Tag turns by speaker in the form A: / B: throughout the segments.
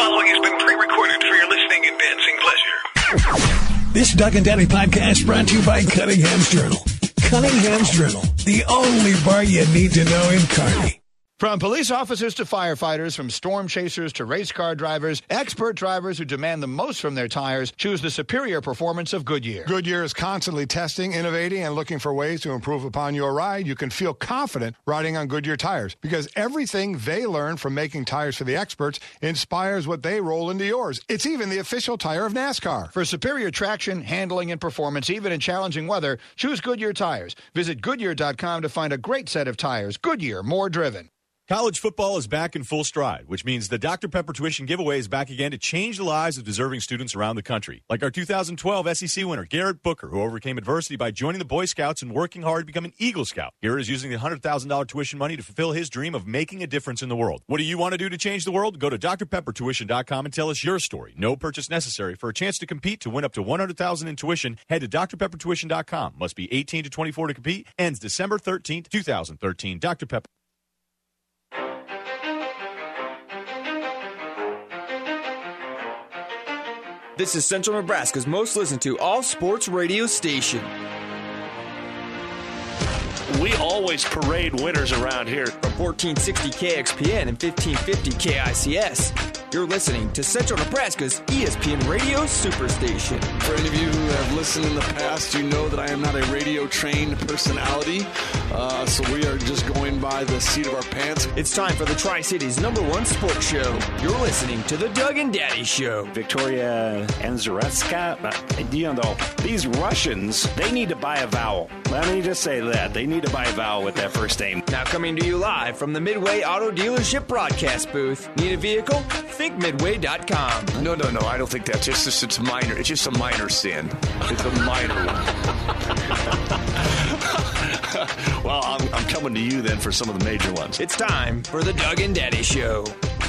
A: following has been pre-recorded for your listening and dancing pleasure.
B: This Doug and Daddy podcast brought to you by Cunningham's Journal. Cunningham's Journal, the only bar you need to know in Kearney.
C: From police officers to firefighters, from storm chasers to race car drivers, expert drivers who demand the most from their tires choose the superior performance of Goodyear.
D: Goodyear is constantly testing, innovating, and looking for ways to improve upon your ride. You can feel confident riding on Goodyear tires because everything they learn from making tires for the experts inspires what they roll into yours. It's even the official tire of NASCAR.
C: For superior traction, handling, and performance, even in challenging weather, choose Goodyear tires. Visit Goodyear.com to find a great set of tires. Goodyear, more driven.
E: College football is back in full stride, which means the Dr. Pepper tuition giveaway is back again to change the lives of deserving students around the country. Like our 2012 SEC winner, Garrett Booker, who overcame adversity by joining the Boy Scouts and working hard to become an Eagle Scout. Garrett is using the $100,000 tuition money to fulfill his dream of making a difference in the world. What do you want to do to change the world? Go to drpeppertuition.com and tell us your story. No purchase necessary. For a chance to compete to win up to $100,000 in tuition, head to drpeppertuition.com. Must be 18 to 24 to compete. Ends December 13th, 2013. Dr. Pepper.
F: This is Central Nebraska's most listened to all-sports radio station.
G: We always parade winners around here.
F: From 1460 KXPN and 1550 KICS, you're listening to Central Nebraska's ESPN Radio Superstation.
H: For any of you who have listened in the past, you know that I am not a radio-trained personality, so we are just going by the seat of our pants.
F: It's time for the Tri-Cities #1 sports show. You're listening to the Doug and Daddy Show.
G: Victoria Anzaretska, these Russians, they need to buy a vowel. Let me just say that. They need to buy a vowel with that first name.
F: Now coming to you live from the Midway Auto Dealership broadcast booth. Need a vehicle? Think Midway.com.
H: No, I don't think that's just it's minor. It's just a minor sin. It's a minor one. Well, I'm coming to you then for some of the major ones.
F: It's time for the Doug and Daddy Show.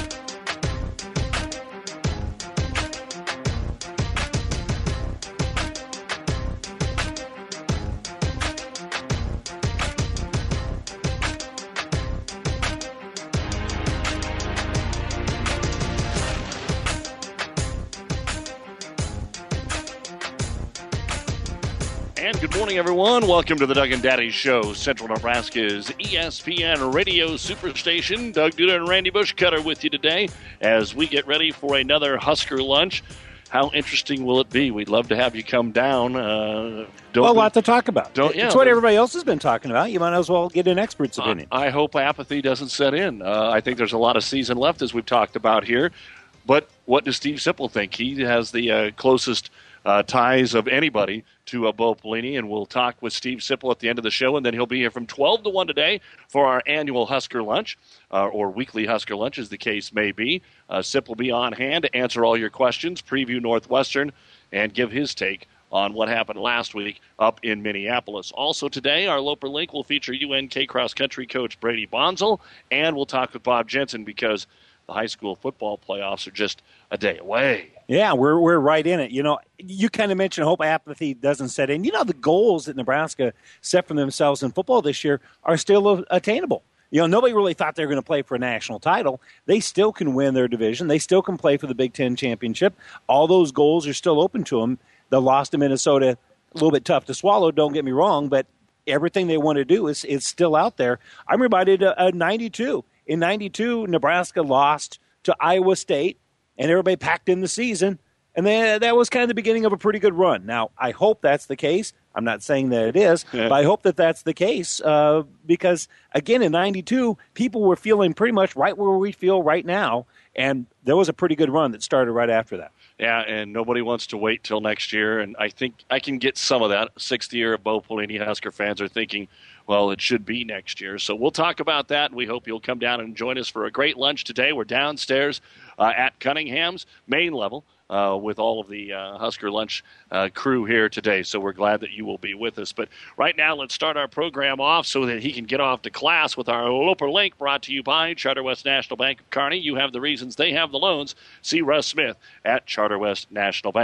G: Good morning, everyone. Welcome to the Doug and Daddy Show, Central Nebraska's ESPN Radio Superstation. Doug Duda and Randy Bushcutter with you today as we get ready for another Husker lunch. How interesting will it be? We'd love to have you come down.
I: A lot to talk about. It's what everybody else has been talking about. You might as well get an expert's opinion.
G: I hope apathy doesn't set in. I think there's a lot of season left, as we've talked about here. But what does Steve Sipple think? He has the closest ties of anybody to Bo Pelini, and we'll talk with Steve Sipple at the end of the show, and then he'll be here from 12 to 1 today for our annual Husker Lunch, or weekly Husker Lunch, as the case may be. Sip will be on hand to answer all your questions, preview Northwestern, and give his take on what happened last week up in Minneapolis. Also today, our Loper Link will feature UNK cross-country coach Brady Bonzel, and we'll talk with Bob Jensen because the high school football playoffs are just a day away.
I: Yeah, we're right in it. You know, you kind of mentioned hope apathy doesn't set in. You know, the goals that Nebraska set for themselves in football this year are still attainable. You know, nobody really thought they were going to play for a national title. They still can win their division. They still can play for the Big Ten championship. All those goals are still open to them. The loss to Minnesota, a little bit tough to swallow, don't get me wrong, but everything they want to do is still out there. I'm reminded of 92. In 92, Nebraska lost to Iowa State, and everybody packed in the season, and that was kind of the beginning of a pretty good run. Now, I hope that's the case. I'm not saying that it is, but I hope that that's the case because, again, in 92, people were feeling pretty much right where we feel right now, and there was a pretty good run that started right after that.
G: Yeah, and nobody wants to wait till next year, and I think I can get some of that. Sixth year of Bo Pelini, Husker fans are thinking, well, it should be next year. So we'll talk about that, and we hope you'll come down and join us for a great lunch today. We're downstairs at Cunningham's main level with all of the Husker Lunch crew here today. So we're glad that you will be with us. But right now, let's start our program off so that he can get off to class with our Loper Link, brought to you by Charter West National Bank of Kearney. You have the reasons, they have the loans. See Russ Smith at Charter West National Bank.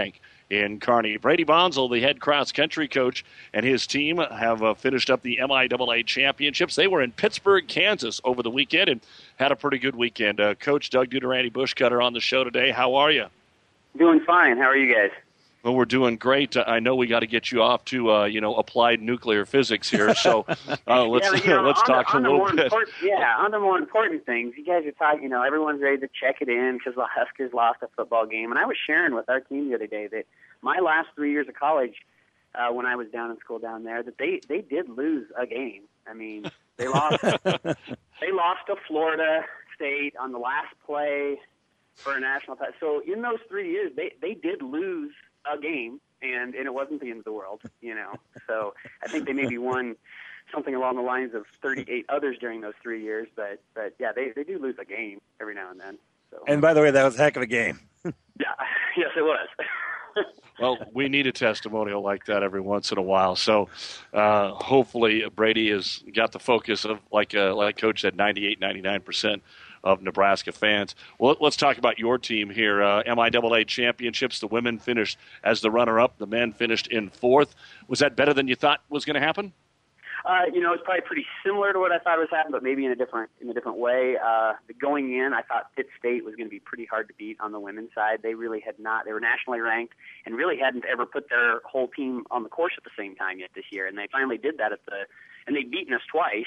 G: in Kearney. Brady Bonzel, the head cross-country coach, and his team have finished up the MIAA championships. They were in Pittsburgh, Kansas over the weekend and had a pretty good weekend. Coach Doug Deuterandi Bushcutter on the show today. How are you?
J: Doing fine. How are you guys?
G: Well, we're doing great. I know we got to get you off to applied nuclear physics here. So let's talk a little bit.
J: On the more important things, you guys are talking. Everyone's ready to check it in because the Huskers lost a football game. And I was sharing with our team the other day that my last 3 years of college, when I was down in school down there, that they did lose a game. I mean, they lost. They lost to Florida State on the last play for a national title. So in those 3 years, they did lose a game, and it wasn't the end of the world, So I think they maybe won something along the lines of 38 others during those 3 years, but yeah, they do lose a game every now and then. So.
I: And by the way, that was a heck of a game.
J: Yeah, yes, it was.
G: Well, we need a testimonial like that every once in a while. So hopefully Brady has got the focus of, like Coach said, 98, 99% of Nebraska fans. Well, let's talk about your team here. MIAA championships. The women finished as the runner-up. The men finished in fourth. Was that better than you thought was going to happen?
J: It's probably pretty similar to what I thought was happening, but maybe in a different way. Going in, I thought Pitt State was going to be pretty hard to beat on the women's side. They really had not. They were nationally ranked and really hadn't ever put their whole team on the course at the same time yet this year. And they finally did that and they'd beaten us twice.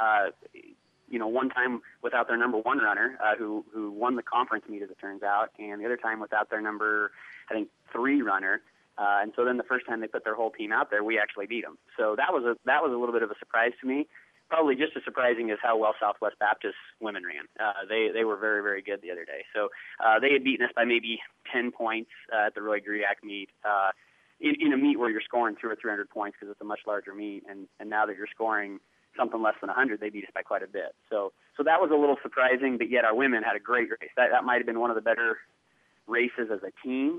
J: One time without their number one runner, who won the conference meet, as it turns out, and the other time without their number, I think, 3 runner. And so then the first time they put their whole team out there, we actually beat them. So that was a little bit of a surprise to me. Probably just as surprising as how well Southwest Baptist women ran. They were very, very good the other day. So they had beaten us by maybe 10 points at the Roy Griak meet. In a meet where you're scoring 200 or 300 points because it's a much larger meet, and now that you're scoring something less than 100, they beat us by quite a bit. So that was a little surprising, but yet our women had a great race. That might have been one of the better races as a team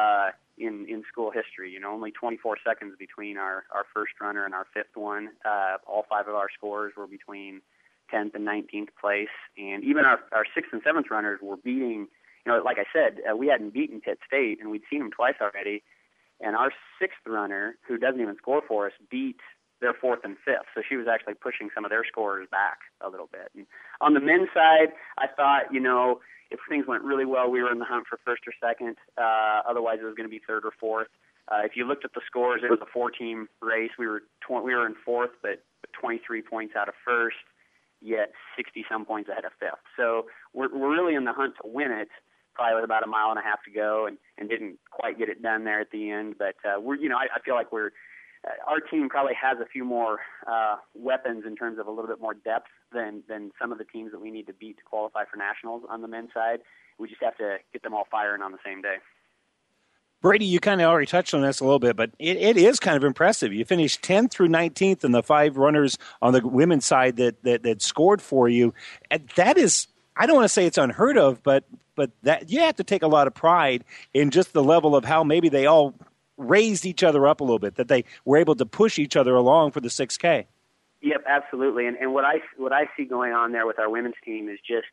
J: in school history. Only 24 seconds between our first runner and our fifth one. All 5 of our scores were between 10th and 19th place, and even our 6th and 7th runners were beating, like I said, we hadn't beaten Pitt State, and we'd seen them twice already, and our 6th runner, who doesn't even score for us, beat their 4th and 5th. So she was actually pushing some of their scorers back a little bit. And on the men's side, I thought, if things went really well, we were in the hunt for first or second. Otherwise, it was going to be third or fourth. If you looked at the scores, it was a 4-team race. We were in fourth, but 23 points out of first, yet 60-some points ahead of fifth. So we're really in the hunt to win it, probably with about a mile and a half to go, and didn't quite get it done there at the end. But I feel like our team probably has a few more weapons in terms of a little bit more depth than some of the teams that we need to beat to qualify for nationals on the men's side. We just have to get them all firing on the same day.
I: Brady, you kind of already touched on this a little bit, but it is kind of impressive. You finished 10th through 19th in the 5 runners on the women's side that scored for you. And that is, I don't want to say it's unheard of, but that you have to take a lot of pride in just the level of how maybe they all raised each other up a little bit, that they were able to push each other along for the 6K.
J: Yep, absolutely. And what I see going on there with our women's team is just,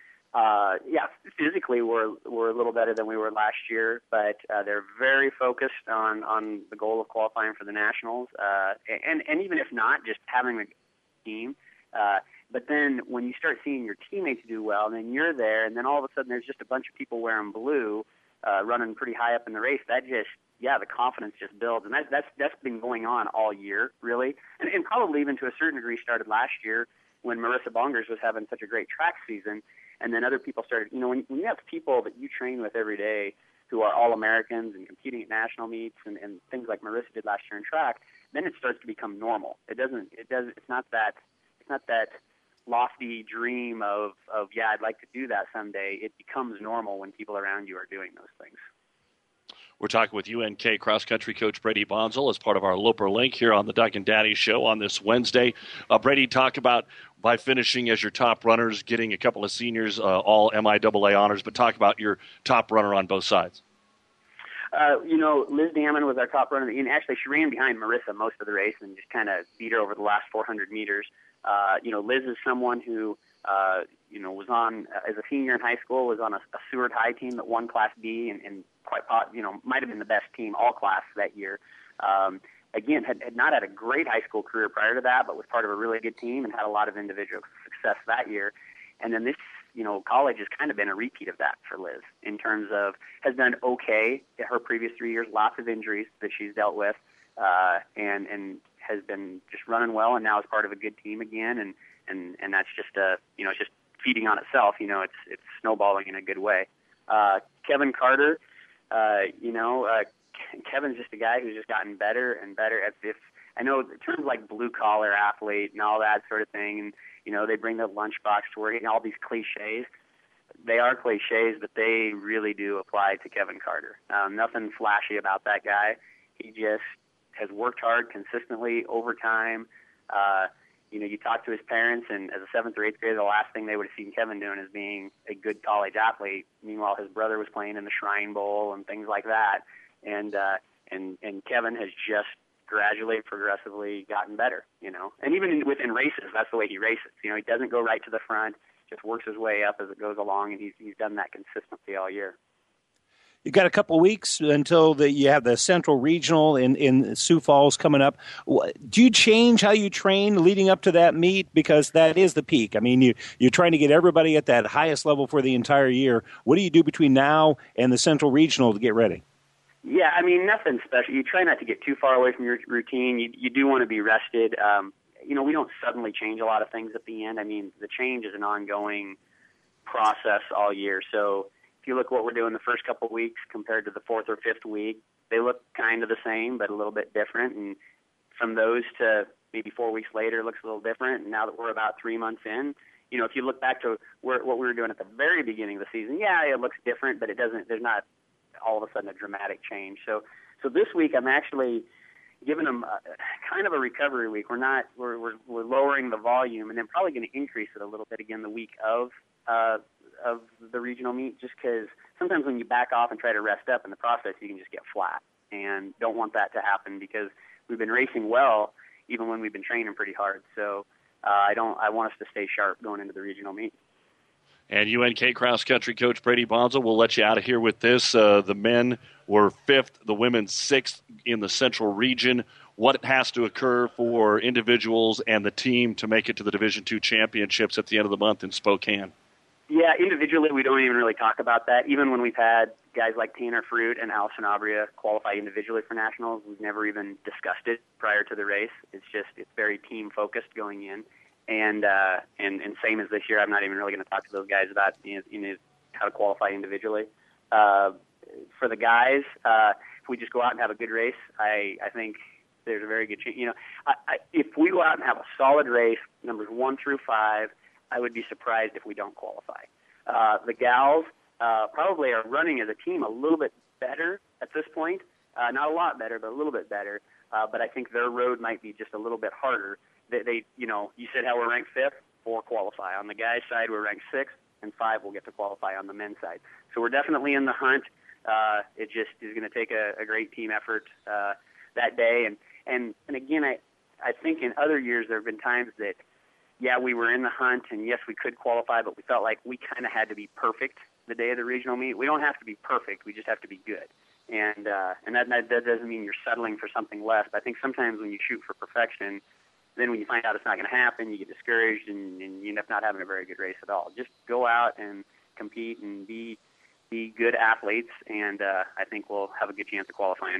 J: physically we're a little better than we were last year, but they're very focused on the goal of qualifying for the nationals, and even if not, just having a team. But then when you start seeing your teammates do well, then you're there, and then all of a sudden there's just a bunch of people wearing blue, running pretty high up in the race. That just, the confidence just builds, and that's been going on all year, really, and probably even to a certain degree started last year when Marissa Bongers was having such a great track season, and then other people started. When you have people that you train with every day who are All-Americans and competing at national meets and things like Marissa did last year in track, then it starts to become normal. It's not that lofty dream of I'd like to do that someday. It becomes normal when people around you are doing those things.
G: We're talking with UNK cross-country coach Brady Bonzel as part of our Loper Link here on the Doug and Daddy Show on this Wednesday. Brady, talk about, by finishing as your top runners, getting a couple of seniors all MIAA honors, but talk about your top runner on both sides.
J: Liz Damon was our top runner, and actually she ran behind Marissa most of the race and just kind of beat her over the last 400 meters. Liz is someone who was on as a senior in high school, was on a Seward High team that won Class B and might have been the best team all class that year. Again, had not had a great high school career prior to that, but was part of a really good team and had a lot of individual success that year. And then this, college has kind of been a repeat of that for Liz in terms of has done okay in her previous 3 years, lots of injuries that she's dealt with, and has been just running well, and now is part of a good team again. And that's just it's just feeding on itself. It's snowballing in a good way. Kevin Carter, Kevin's just a guy who's just gotten better and better at this. I know terms like blue-collar athlete and all that sort of thing, and, they bring the lunchbox to work and all these cliches. They are cliches, but they really do apply to Kevin Carter. Nothing flashy about that guy. He just has worked hard consistently over time. You talk to his parents, and as a 7th or 8th grader, the last thing they would have seen Kevin doing is being a good college athlete. Meanwhile, his brother was playing in the Shrine Bowl and things like that. And Kevin has just gradually, progressively gotten better, And even within races, that's the way he races. He doesn't go right to the front, just works his way up as it goes along, and he's done that consistently all year.
I: You've got a couple of weeks until you have the Central Regional in Sioux Falls coming up. Do you change how you train leading up to that meet? Because that is the peak. I mean, you're trying to get everybody at that highest level for the entire year. What do you do between now and the Central Regional to get ready?
J: Yeah, I mean, nothing special. You try not to get too far away from your routine. You do want to be rested. We don't suddenly change a lot of things at the end. I mean, the change is an ongoing process all year. So if you look at what we're doing the first couple of weeks compared to the 4th or 5th week, they look kind of the same, but a little bit different. And from those to maybe 4 weeks later, it looks a little different. And now that we're about 3 months in, if you look back to what we were doing at the very beginning of the season, yeah, it looks different, but there's not all of a sudden a dramatic change. So this week I'm actually giving them kind of a recovery week. We're lowering the volume, and then probably going to increase it a little bit again the week of the regional meet, just because sometimes when you back off and try to rest up in the process, you can just get flat, and don't want that to happen because we've been racing well even when we've been training pretty hard. So I want us to stay sharp going into the regional meet.
G: And UNK cross country coach Brady Bonzel, we'll let you out of here with this. The men were 5th, the women 6th in the Central Region. What has to occur for individuals and the team to make it to the Division II championships at the end of the month in Spokane?
J: Yeah, individually we don't even really talk about that. Even when we've had guys like Tanner Fruit and Allison Abria qualify individually for nationals, we've never even discussed it prior to the race. It's very team-focused going in. And same as this year, I'm not even really going to talk to those guys about how to qualify individually. For the guys, if we just go out and have a good race, I think there's a very good chance. If we go out and have a solid race, numbers 1 through 5, I would be surprised if we don't qualify. The gals probably are running as a team a little bit better at this point. Not a lot better, but a little bit better. But I think their road might be just a little bit harder. You said how we're ranked 5th, 4 qualify. On the guys' side, we're ranked 6th, and 5 will get to qualify on the men's side. So we're definitely in the hunt. It just is going to take a great team effort that day. And again, I think in other years there have been times that, yeah, we were in the hunt, and yes, we could qualify, but we felt like we kind of had to be perfect the day of the regional meet. We don't have to be perfect. We just have to be good. And that doesn't mean you're settling for something less. But I think sometimes when you shoot for perfection, then when you find out it's not going to happen, you get discouraged and you end up not having a very good race at all. Just go out and compete and be good athletes, and I think we'll have a good chance of qualifying.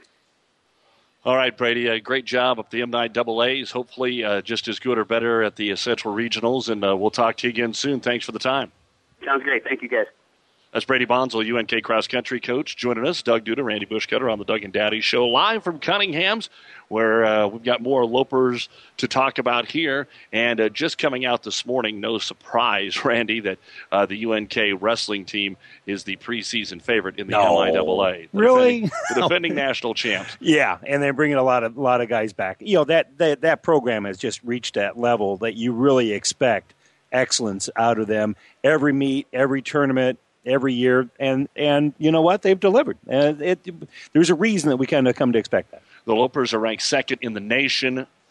G: All right, Brady, great job up the M9AAs. Hopefully just as good or better at the Central Regionals, and we'll talk to you again soon. Thanks for the time.
J: Sounds great. Thank you, guys.
G: That's Brady Bonzel, UNK cross-country coach, joining us. Doug Duda, Randy Bushcutter on the Doug and Daddy Show, live from Cunningham's, where we've got more lopers to talk about here. And just coming out this morning, no surprise, Randy, that the UNK wrestling team is the preseason favorite in the MIAA.
I: Really?
G: The defending national champs.
I: Yeah, and they're bringing a lot of guys back. That program has just reached that level that you really expect excellence out of them. Every meet, every tournament, every year, and you know what? They've delivered. There's a reason that we kind of come to expect that.
G: The Lopers are ranked 2nd in the nation,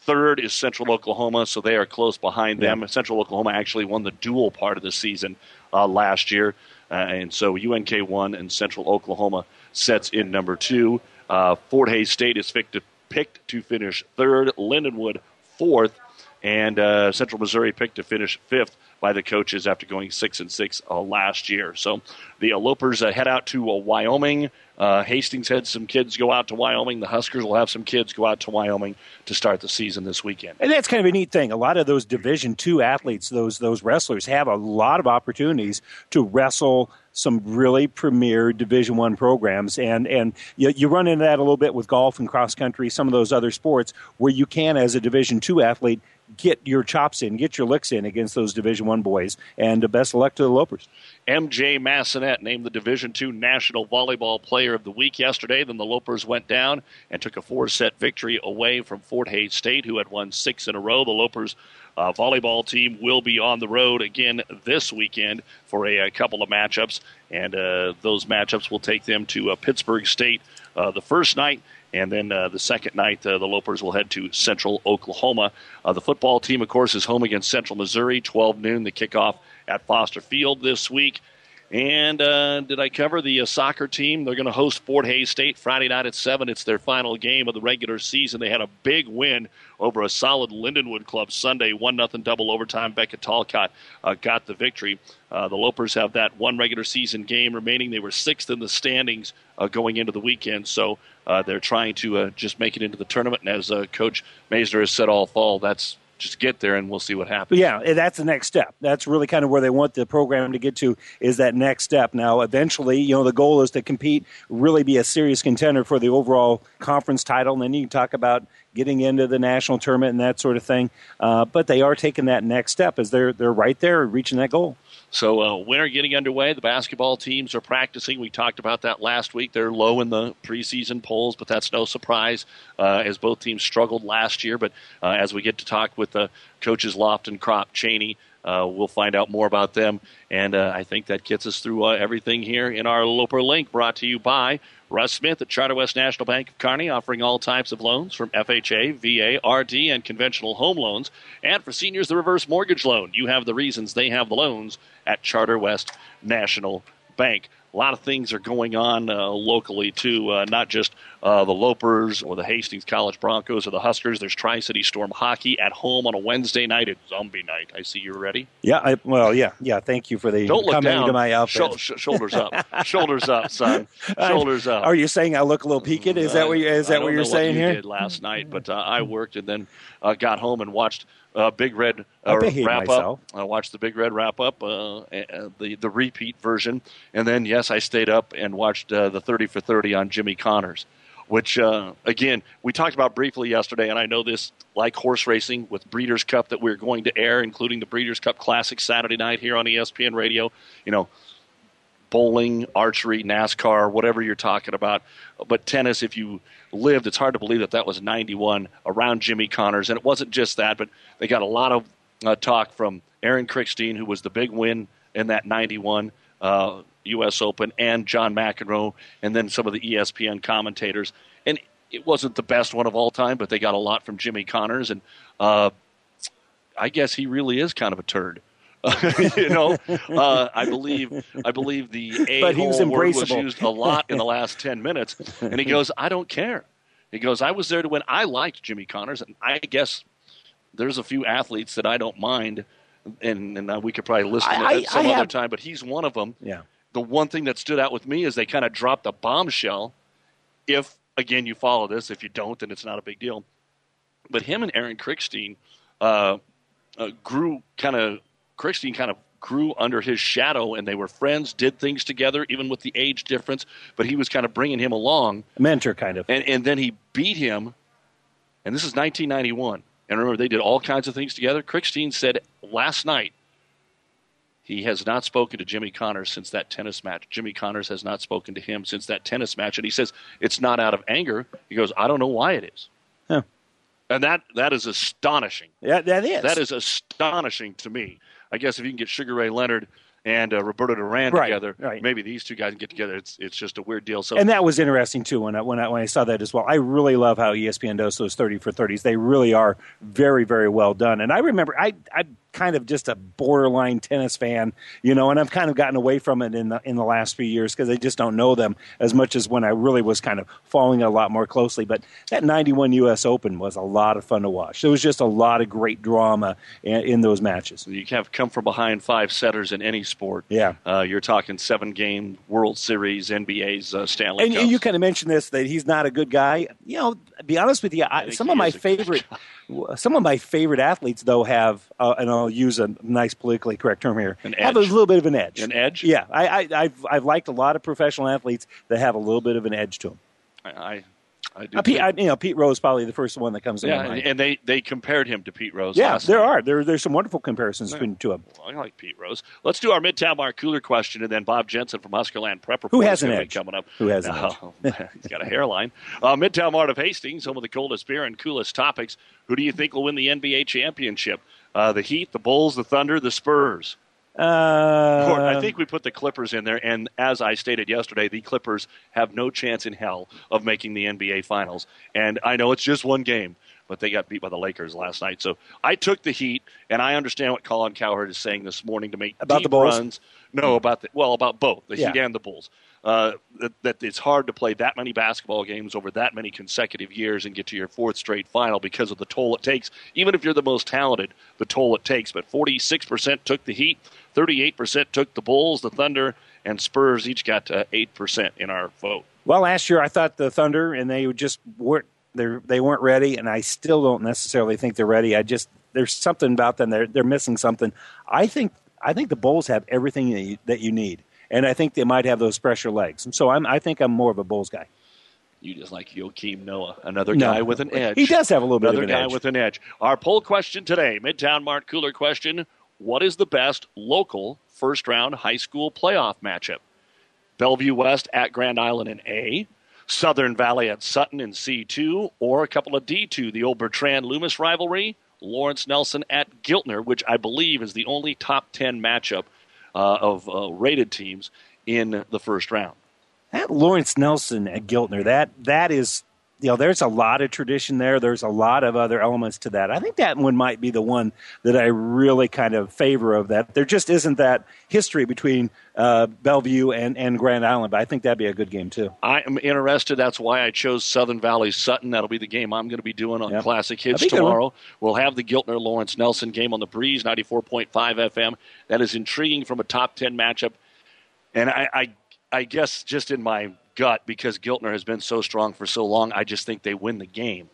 G: Third is Central Oklahoma, so they are close behind them. Central Oklahoma actually won the dual part of the season last year, and so UNK won, and Central Oklahoma sets in number 2. Fort Hays State is picked to finish 3rd, Lindenwood 4th, and Central Missouri picked to finish 5th by the coaches after going 6-6 last year. So the Lopers head out to Wyoming. Hastings had some kids go out to Wyoming. The Huskers will have some kids go out to Wyoming to start the season this weekend.
I: And that's kind of a neat thing. A lot of those Division II athletes, those wrestlers, have a lot of opportunities to wrestle some really premier Division I programs. And you run into that a little bit with golf and cross country, some of those other sports, where you can, as a Division II athlete, get your chops in, get your licks in against those Division I boys. And best of luck to the Lopers.
G: MJ Massonet named the Division II National Volleyball Player of the Week yesterday. Then the Lopers went down and took a 4-set victory away from Fort Hays State, who had won 6 in a row. The Lopers volleyball team will be on the road again this weekend for a couple of matchups, and those matchups will take them to Pittsburgh State the first night. And then the second night, the Lopers will head to Central Oklahoma. The football team, of course, is home against Central Missouri, 12 noon, the kickoff at Foster Field this week. And did I cover the soccer team? They're going to host Fort Hays State Friday night at 7. It's their final game of the regular season. They had a big win over a solid Lindenwood club Sunday, 1-0 double overtime. Becca Talcott got the victory. The Lopers have that one regular season game remaining. They were 6th in the standings going into the weekend, so they're trying to just make it into the tournament. And as Coach Maesner has said all fall, that's just get there and we'll see what happens.
I: Yeah, that's the next step. That's really kind of where they want the program to get to, is that next step. Now, eventually, the goal is to compete, really be a serious contender for the overall conference title, and then you can talk about getting into the national tournament and that sort of thing. But they are taking that next step as they're right there reaching that goal.
G: So winter getting underway. The basketball teams are practicing. We talked about that last week. They're low in the preseason polls, but that's no surprise as both teams struggled last year. But as we get to talk with the coaches Lofton, Kropp, Cheney, we'll find out more about them. And I think that gets us through everything here in our Loper Link, brought to you by Russ Smith at Charter West National Bank of Kearney, offering all types of loans from FHA, VA, RD, and conventional home loans. And for seniors, the reverse mortgage loan. You have the reasons, they have the loans at Charter West National Bank. A lot of things are going on locally, too, not just the Lopers or the Hastings College Broncos or the Huskers. There's Tri-City Storm hockey at home on a Wednesday night. It's Zombie Night. I see you're ready.
I: Yeah, yeah. Thank you for the
G: Don't look down.
I: To my outfit.
G: Shoulders up. Shoulders up, son. Shoulders up.
I: Are you saying I look a little peaked? Is that what you're saying here?
G: I did last night, but I worked and then got home and watched Big Red wrap up. I watched the Big Red wrap up, the repeat version, and then I stayed up and watched the 30 for 30 on Jimmy Connors, which again we talked about briefly yesterday. And I know this, like horse racing with Breeders' Cup that we're going to air, including the Breeders' Cup Classic Saturday night here on ESPN Radio. Bowling, archery, NASCAR, whatever you're talking about. But tennis, if you lived, it's hard to believe that was 91 around Jimmy Connors. And it wasn't just that, but they got a lot of talk from Aaron Krickstein, who was the big win in that 91 U.S. Open, and John McEnroe, and then some of the ESPN commentators. And it wasn't the best one of all time, but they got a lot from Jimmy Connors. And I guess he really is kind of a turd. I believe the A-hole word was used a lot in the last 10 minutes. And he goes, I don't care. He goes, I was there to win. I liked Jimmy Connors, and I guess there's a few athletes that I don't mind, and we could probably list them at some other time, but he's one of them.
I: Yeah.
G: The one thing that stood out with me is they kind of dropped a bombshell. If, again, you follow this. If you don't, then it's not a big deal. But him and Aaron Krickstein Krickstein kind of grew under his shadow, and they were friends, did things together, even with the age difference, but he was kind of bringing him along.
I: A mentor, kind of.
G: And then he beat him, and this is 1991. And remember, they did all kinds of things together. Krickstein said last night he has not spoken to Jimmy Connors since that tennis match. Jimmy Connors has not spoken to him since that tennis match. And he says it's not out of anger. He goes, I don't know why it is.
I: Huh.
G: And that is astonishing.
I: Yeah, that is.
G: That is astonishing to me. I guess if you can get Sugar Ray Leonard and Roberto Duran
I: Right,
G: together.
I: right.
G: Maybe these two guys can get together. It's just a weird deal. So
I: And that was interesting too when I saw that as well. I really love how ESPN does those 30 for 30s. They really are very, very well done. And I remember I'm kind of just a borderline tennis fan, and I've kind of gotten away from it in the last few years because I just don't know them as much as when I really was kind of following it a lot more closely. But that 91 U.S. Open was a lot of fun to watch. There was just a lot of great drama in those matches.
G: you have come from behind 5 setters in any sport.
I: Yeah.
G: You're talking 7-game World Series, NBA's Stanley Cups.
I: And you kind of mentioned this, that he's not a good guy. To be honest with you, some of my favorite athletes, though, have, and I'll use a nice politically correct term here, have a little bit of an edge.
G: An edge?
I: Yeah. I've liked a lot of professional athletes that have a little bit of an edge to them.
G: I do.
I: Pete Rose is probably the first one that comes to my mind.
G: And they compared him to Pete Rose.
I: Yeah,
G: last
I: there
G: night.
I: are. There's some wonderful comparisons between the two of them.
G: Well, I like Pete Rose. Let's do our Midtown Bar Cooler question, and then Bob Jensen from Huskerland Prep Report
I: Who has an
G: is
I: edge?
G: coming up.
I: Who has an edge?
G: He's got a hairline. Midtown Mart of Hastings, home of the coldest beer and coolest topics. Who do you think will win the NBA championship? The Heat, the Bulls, the Thunder, the Spurs? I think we put the Clippers in there, and as I stated yesterday, the Clippers have no chance in hell of making the NBA Finals. And I know it's just one game, but they got beat by the Lakers last night. So I took the Heat, and I understand what Colin Cowherd is saying this morning to make
I: about
G: deep
I: the Bulls?
G: runs. No, about both, the
I: Yeah.
G: Heat and the Bulls. That it's hard to play that many basketball games over that many consecutive years and get to your 4th straight final because of the toll it takes. Even if you're the most talented, the toll it takes. But 46% took the Heat, 38% took the Bulls, the Thunder, and Spurs each got 8% in our vote.
I: Well, last year I thought the Thunder, and they just weren't. They weren't ready, and I still don't necessarily think they're ready. There's something about them. They're missing something. I think the Bulls have everything that you need. And I think they might have those pressure legs. So I think I'm more of a Bulls guy.
G: You just like Joakim Noah, another guy with an edge.
I: He does have a little bit of an edge.
G: Another guy with an edge. Our poll question today, Midtown Mart Cooler question, what is the best local first-round high school playoff matchup? Bellevue West at Grand Island in A, Southern Valley at Sutton in C2, or a couple of D2, the old Bertrand-Loomis rivalry, Lawrence Nelson at Giltner, which I believe is the only top 10 matchup of rated teams in the first round.
I: That Lawrence Nelson at Giltner, that is, there's a lot of tradition there. There's a lot of other elements to that. I think that one might be the one that I really kind of favor of that. There just isn't that history between Bellevue and Grand Island, but I think that'd be a good game too.
G: I am interested. That's why I chose Southern Valley Sutton. That'll be the game I'm going to be doing on Classic Hits tomorrow. We'll have the Giltner Lawrence Nelson game on the Breeze 94.5 FM. That is intriguing from a top 10 matchup. And I guess just in my gut, because Giltner has been so strong for so long, I just think they win the game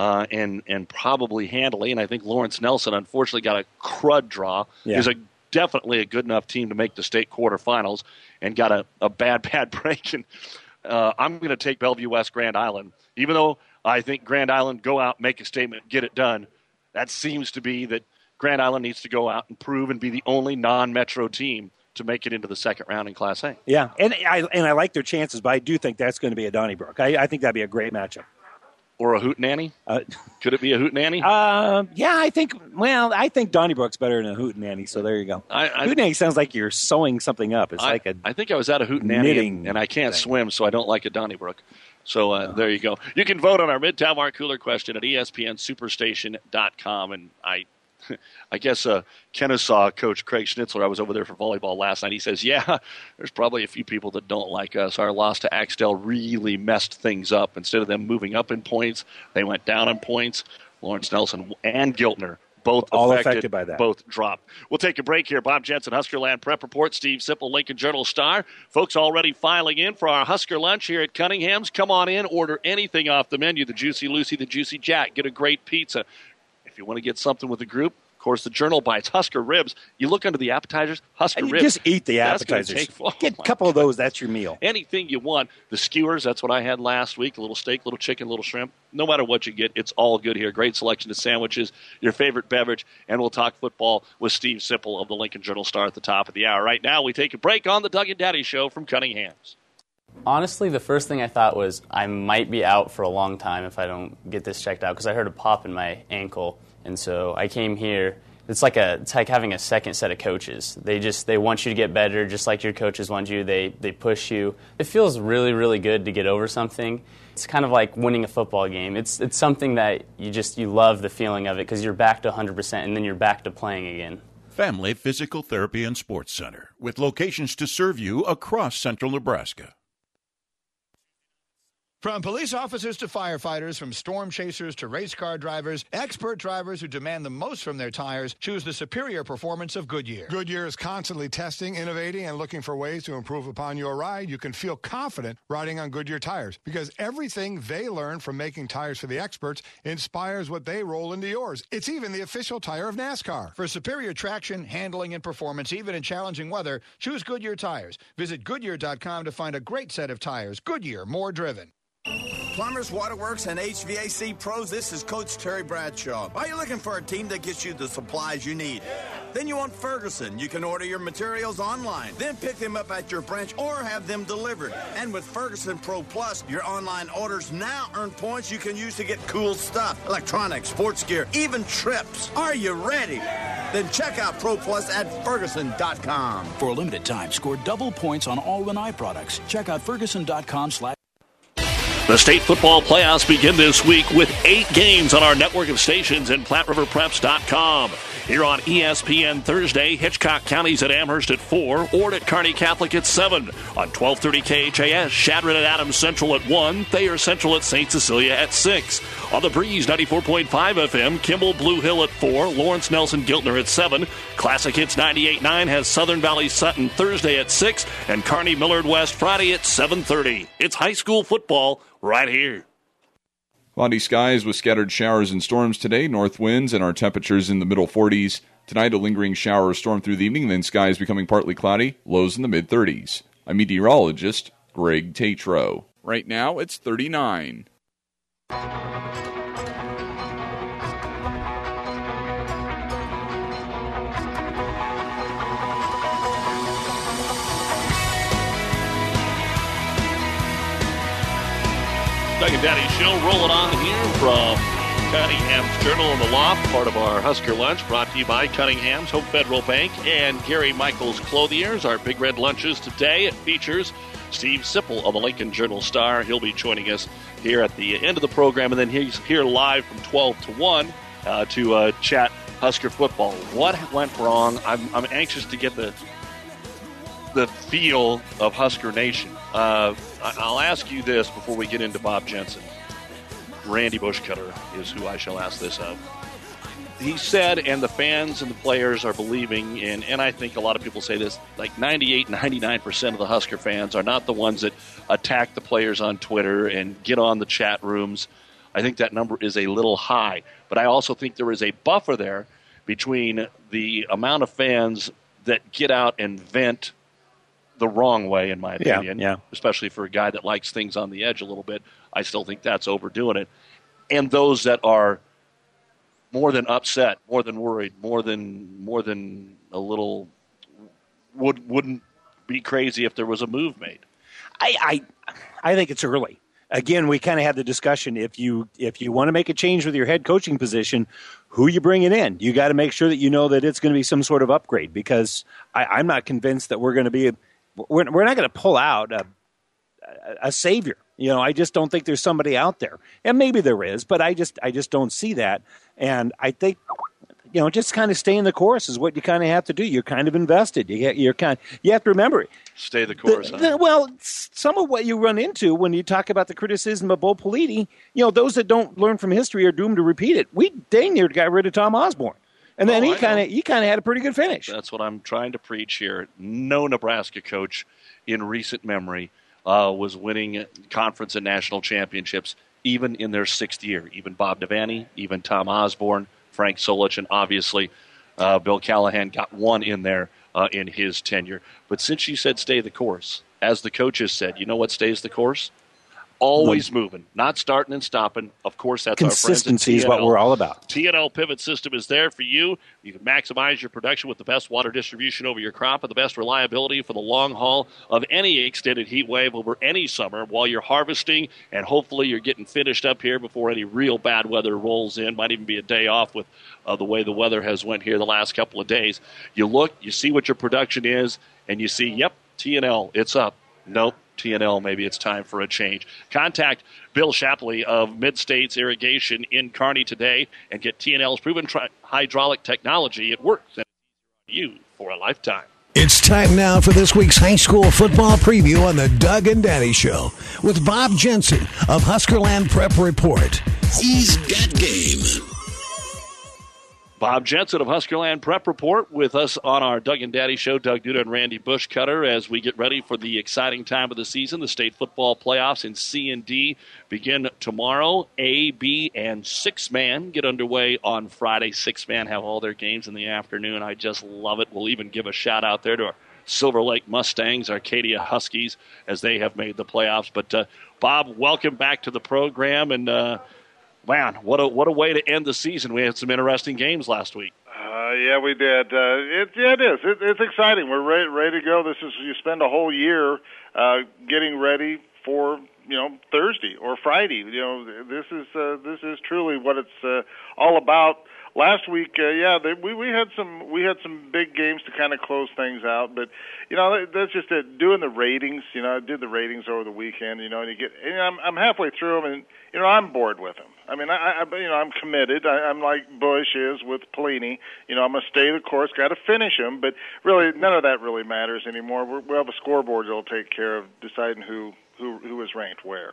G: and probably handily. And I think Lawrence Nelson, unfortunately, got a crud draw. Is definitely a good enough team to make the state quarterfinals and got a bad break. And I'm going to take Bellevue West Grand Island. Even though I think Grand Island go out, make a statement, get it done, that seems to be that Grand Island needs to go out and prove and be the only non-metro team to make it into the second round in Class A.
I: Yeah, and I like their chances, but I do think that's going to be a Donnybrook. I think that'd be a great matchup.
G: Or a hootenanny? Could it be a hootenanny?
I: Yeah, I think Donnybrook's better than a hootenanny, so there you go. Hootenanny sounds like you're sewing something up. It's like
G: I think I was at a hootenanny, and I can't swim, so I don't like a Donnybrook. So there you go. You can vote on our Midtown Mart Cooler question at ESPNSuperstation.com, and I guess Kennesaw coach Craig Schnitzler, I was over there for volleyball last night. He says, there's probably a few people that don't like us. Our loss to Axtell really messed things up. Instead of them moving up in points, they went down in points. Lawrence Nelson and Giltner both affected by that. Both dropped. We'll take a break here. Bob Jensen, Huskerland Prep Report. Steve Sipple, Lincoln Journal-Star. Folks already filing in for our Husker lunch here at Cunningham's. Come on in. Order anything off the menu. The Juicy Lucy, the Juicy Jack. Get a great pizza. If you want to get something with the group, of course, the Journal Bites, Husker Ribs. You look under the appetizers, Husker Ribs.
I: Just eat the appetizers. Get a couple of those. That's your meal.
G: Anything you want. The skewers, that's what I had last week. A little steak, little chicken, little shrimp. No matter what you get, it's all good here. Great selection of sandwiches, your favorite beverage, and we'll talk football with Steve Sipple of the Lincoln Journal-Star at the top of the hour. Right now, we take a break on the Doug and Daddy Show from Cunningham's.
K: Honestly, the first thing I thought was I might be out for a long time if I don't get this checked out because I heard a pop in my ankle. And so I came here. It It's like having a second set of coaches. They want you to get better, just like your coaches want you. They push you. It feels really, really good to get over something. It's kind of like winning a football game. It's something that you love the feeling of it because you're back to 100% and then you're back to playing again.
L: Family Physical Therapy and Sports Center, with locations to serve you across central Nebraska.
C: From police officers to firefighters, from storm chasers to race car drivers, expert drivers who demand the most from their tires choose the superior performance of Goodyear.
D: Goodyear is constantly testing, innovating, and looking for ways to improve upon your ride. You can feel confident riding on Goodyear tires because everything they learn from making tires for the experts inspires what they roll into yours. It's even the official tire of NASCAR.
C: For superior traction, handling, and performance, even in challenging weather, choose Goodyear tires. Visit Goodyear.com to find a great set of tires. Goodyear, more driven.
M: Plumbers, Waterworks, and HVAC pros, this is Coach Terry Bradshaw. Are you looking for a team that gets you the supplies you need? Then you want Ferguson. You can order your materials online, then pick them up at your branch or have them delivered. And with Ferguson Pro Plus, your online orders now earn points you can use to get cool stuff, electronics, sports gear, even trips. Are you ready? Then check out Pro Plus at Ferguson.com.
N: For a limited time, score double points on all Lanai products. Check out Ferguson.com/.
G: The state football playoffs begin this week with 8 games on our network of stations and PlatteRiverPreps.com. Here on ESPN Thursday, Hitchcock County's at Amherst at 4, Ord at Kearney Catholic at 7. On 1230 KHAS, Shadron at Adams Central at 1, Thayer Central at St. Cecilia at 6. On the Breeze 94.5 FM, Kimball Blue Hill at 4, Lawrence Nelson Giltner at 7. Classic Hits 98.9 has Southern Valley Sutton Thursday at 6, and Kearney Millard West Friday at 7:30. It's high school football right here.
O: Cloudy skies with scattered showers and storms today. North winds and our temperatures in the middle 40s. Tonight, a lingering shower or storm through the evening, then skies becoming partly cloudy, lows in the mid-30s. I'm meteorologist Greg Tatro. Right now, it's 39.
G: Doug and Daddy Show rolling on here from Cunningham's Journal in the Loft, part of our Husker Lunch, brought to you by Cunningham's, Hope Federal Bank, and Gary Michaels Clothiers. Our Big Red Lunches today, it features Steve Sipple of the Lincoln Journal-Star. He'll be joining us here at the end of the program, and then he's here live from 12 to 1 to chat Husker football. What went wrong? I'm anxious to get the feel of Husker Nation. I'll ask you this before we get into Bob Jensen. Randy Bushcutter is who I shall ask this of. He said, and the fans and the players are believing, and I think a lot of people say this, like 98, 99% of the Husker fans are not the ones that attack the players on Twitter and get on the chat rooms. I think that number is a little high. But I also think there is a buffer there between the amount of fans that get out and vent the wrong way, in my opinion, especially for a guy that likes things on the edge a little bit. I still think that's overdoing it. And those that are more than upset, more than worried, more than a little wouldn't be crazy if there was a move made.
I: I think it's early. Again, we kind of had the discussion. If you want to make a change with your head coaching position, who you bringing in? You got to make sure that you know that it's going to be some sort of upgrade, because I'm not convinced that we're going to be. We're not going to pull out a savior. I just don't think there's somebody out there, and maybe there is, but I just don't see that. And I think just kind of staying the course is what you kind of have to do. You're kind of invested. You have to remember it.
G: Stay the course.
I: Well, some of what you run into when you talk about the criticism of Bo Pelini, those that don't learn from history are doomed to repeat it. We dang near got rid of Tom Osborne. And then he kind of had a pretty good finish.
G: That's what I'm trying to preach here. No Nebraska coach in recent memory was winning conference and national championships, even in their 6th year. Even Bob Devaney, even Tom Osborne, Frank Solich, and obviously Bill Callahan got one in there in his tenure. But since you said stay the course, as the coaches said, you know what stays the course? always moving, not starting and stopping. Of course, that's
I: consistency
G: our
I: is what we're all about.
G: TNL Pivot System is there for you. You can maximize your production with the best water distribution over your crop and the best reliability for the long haul of any extended heat wave over any summer while you're harvesting, and hopefully you're getting finished up here before any real bad weather rolls in. Might even be a day off with the way the weather has went here the last couple of days. You look, you see what your production is, and you see, yep, TNL, it's up. Nope, TNL, maybe it's time for a change. Contact Bill Shapley of Mid-States Irrigation in Kearney today and get TNL's proven hydraulic technology. It works, and it's you for a lifetime.
B: It's time now for this week's high school football preview on the Doug and Daddy Show with Bob Jensen of Huskerland Prep Report. He's got game.
G: Bob Jensen of Huskerland Prep Report with us on our Doug and Daddy Show. Doug Duda and Randy Bushcutter as we get ready for the exciting time of the season. The state football playoffs in C and D begin tomorrow. A, B, and 6-man get underway on Friday. 6-man have all their games in the afternoon. I just love it. We'll even give a shout out there to our Silver Lake Mustangs, Arcadia Huskies, as they have made the playoffs. But Bob, welcome back to the program, and man, what a way to end the season. We had some interesting games last week.
P: Yeah, we did. It is. It's exciting. We're ready to go. You spend a whole year getting ready for Thursday or Friday. This is truly what it's all about. Last week, we had some big games to kind of close things out, but that's just it. Doing the ratings, I did the ratings over the weekend, and I'm halfway through them, and I'm bored with them. I mean, I'm committed. I'm like Bush is with Pelini. I'm going to stay the course. Got to finish them, but really none of that really matters anymore. We'll have a scoreboard that'll take care of deciding who is ranked where.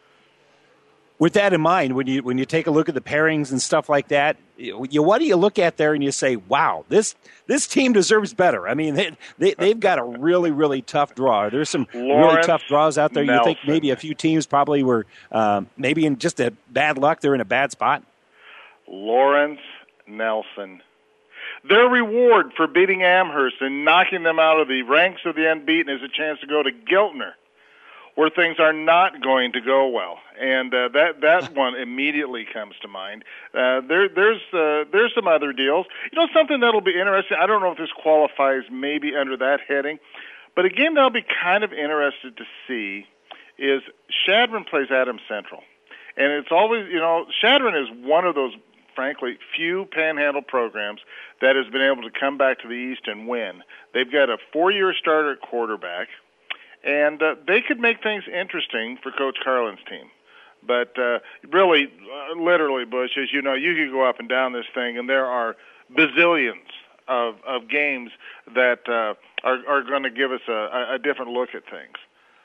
I: With that in mind, when you take a look at the pairings and stuff like that, what do you look at there and you say, "Wow, this team deserves better"? I mean, they've got a really, really tough draw. There's some really tough draws out there.
P: Nelson.
I: You think maybe a few teams probably were maybe in just a bad luck. They're in a bad spot.
P: Lawrence Nelson. Their reward for beating Amherst and knocking them out of the ranks of the unbeaten is a chance to go to Giltner, where things are not going to go well, and that one immediately comes to mind. There's some other deals. Something that'll be interesting. I don't know if this qualifies maybe under that heading, but a game that I'll be kind of interested to see is Shadron plays Adams Central, and it's always Shadron is one of those frankly few Panhandle programs that has been able to come back to the East and win. They've got a 4-year starter at quarterback. And they could make things interesting for Coach Carlin's team. But really, literally, Bush, as you know, you could go up and down this thing, and there are bazillions of games that are going to give us a different look at things.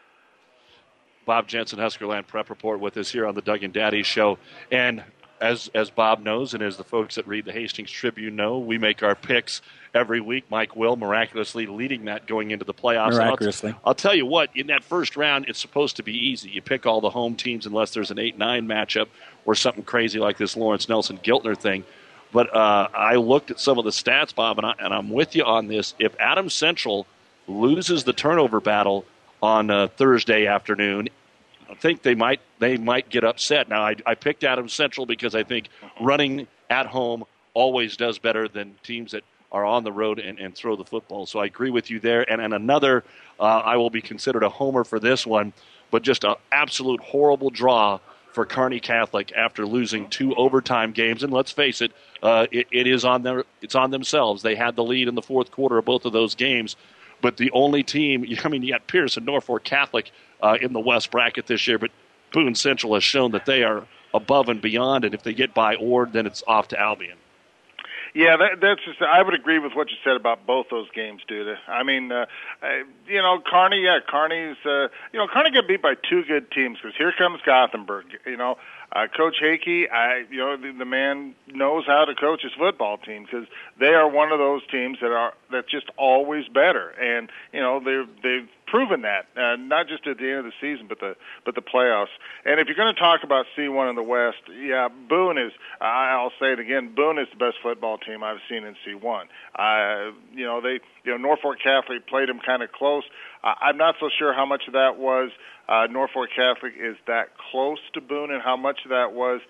G: Bob Jensen, Huskerland Prep Report, with us here on the Doug and Daddy Show. And as Bob knows, and as the folks that read the Hastings Tribune know, we make our picks every week. Mike Will miraculously leading that going into the playoffs.
I: Miraculously.
G: I'll tell you what, in that first round, it's supposed to be easy. You pick all the home teams unless there's an 8-9 matchup or something crazy like this Lawrence Nelson-Giltner thing. But I looked at some of the stats, Bob, and I'm with you on this. If Adams Central loses the turnover battle on Thursday afternoon, I think they might get upset. Now, I picked Adams Central because I think running at home always does better than teams that are on the road and throw the football. So I agree with you there. And another, I will be considered a homer for this one, but just an absolute horrible draw for Kearney Catholic after losing 2 overtime games. And let's face it, it's on themselves. They had the lead in the fourth quarter of both of those games. But the only team, you got Pierce and Norfolk Catholic in the West bracket this year, but Boone Central has shown that they are above and beyond, and if they get by Ord, then it's off to Albion.
P: Yeah, that's just. I would agree with what you said about both those games, Duda. I mean, Kearney. Yeah, Kearney's. Kearney got beat by 2 good teams because here comes Gothenburg. Coach Hakey. The man knows how to coach his football team because they are one of those teams that's just always better, and they've proven that, not just at the end of the season, but the playoffs. And if you're going to talk about C1 in the West, yeah, Boone is. I'll say it again. Boone is the best football team I've seen in C1. Norfolk Catholic played them kind of close. I'm not so sure how much of that was Norfolk Catholic is that close to Boone, and how much of that was.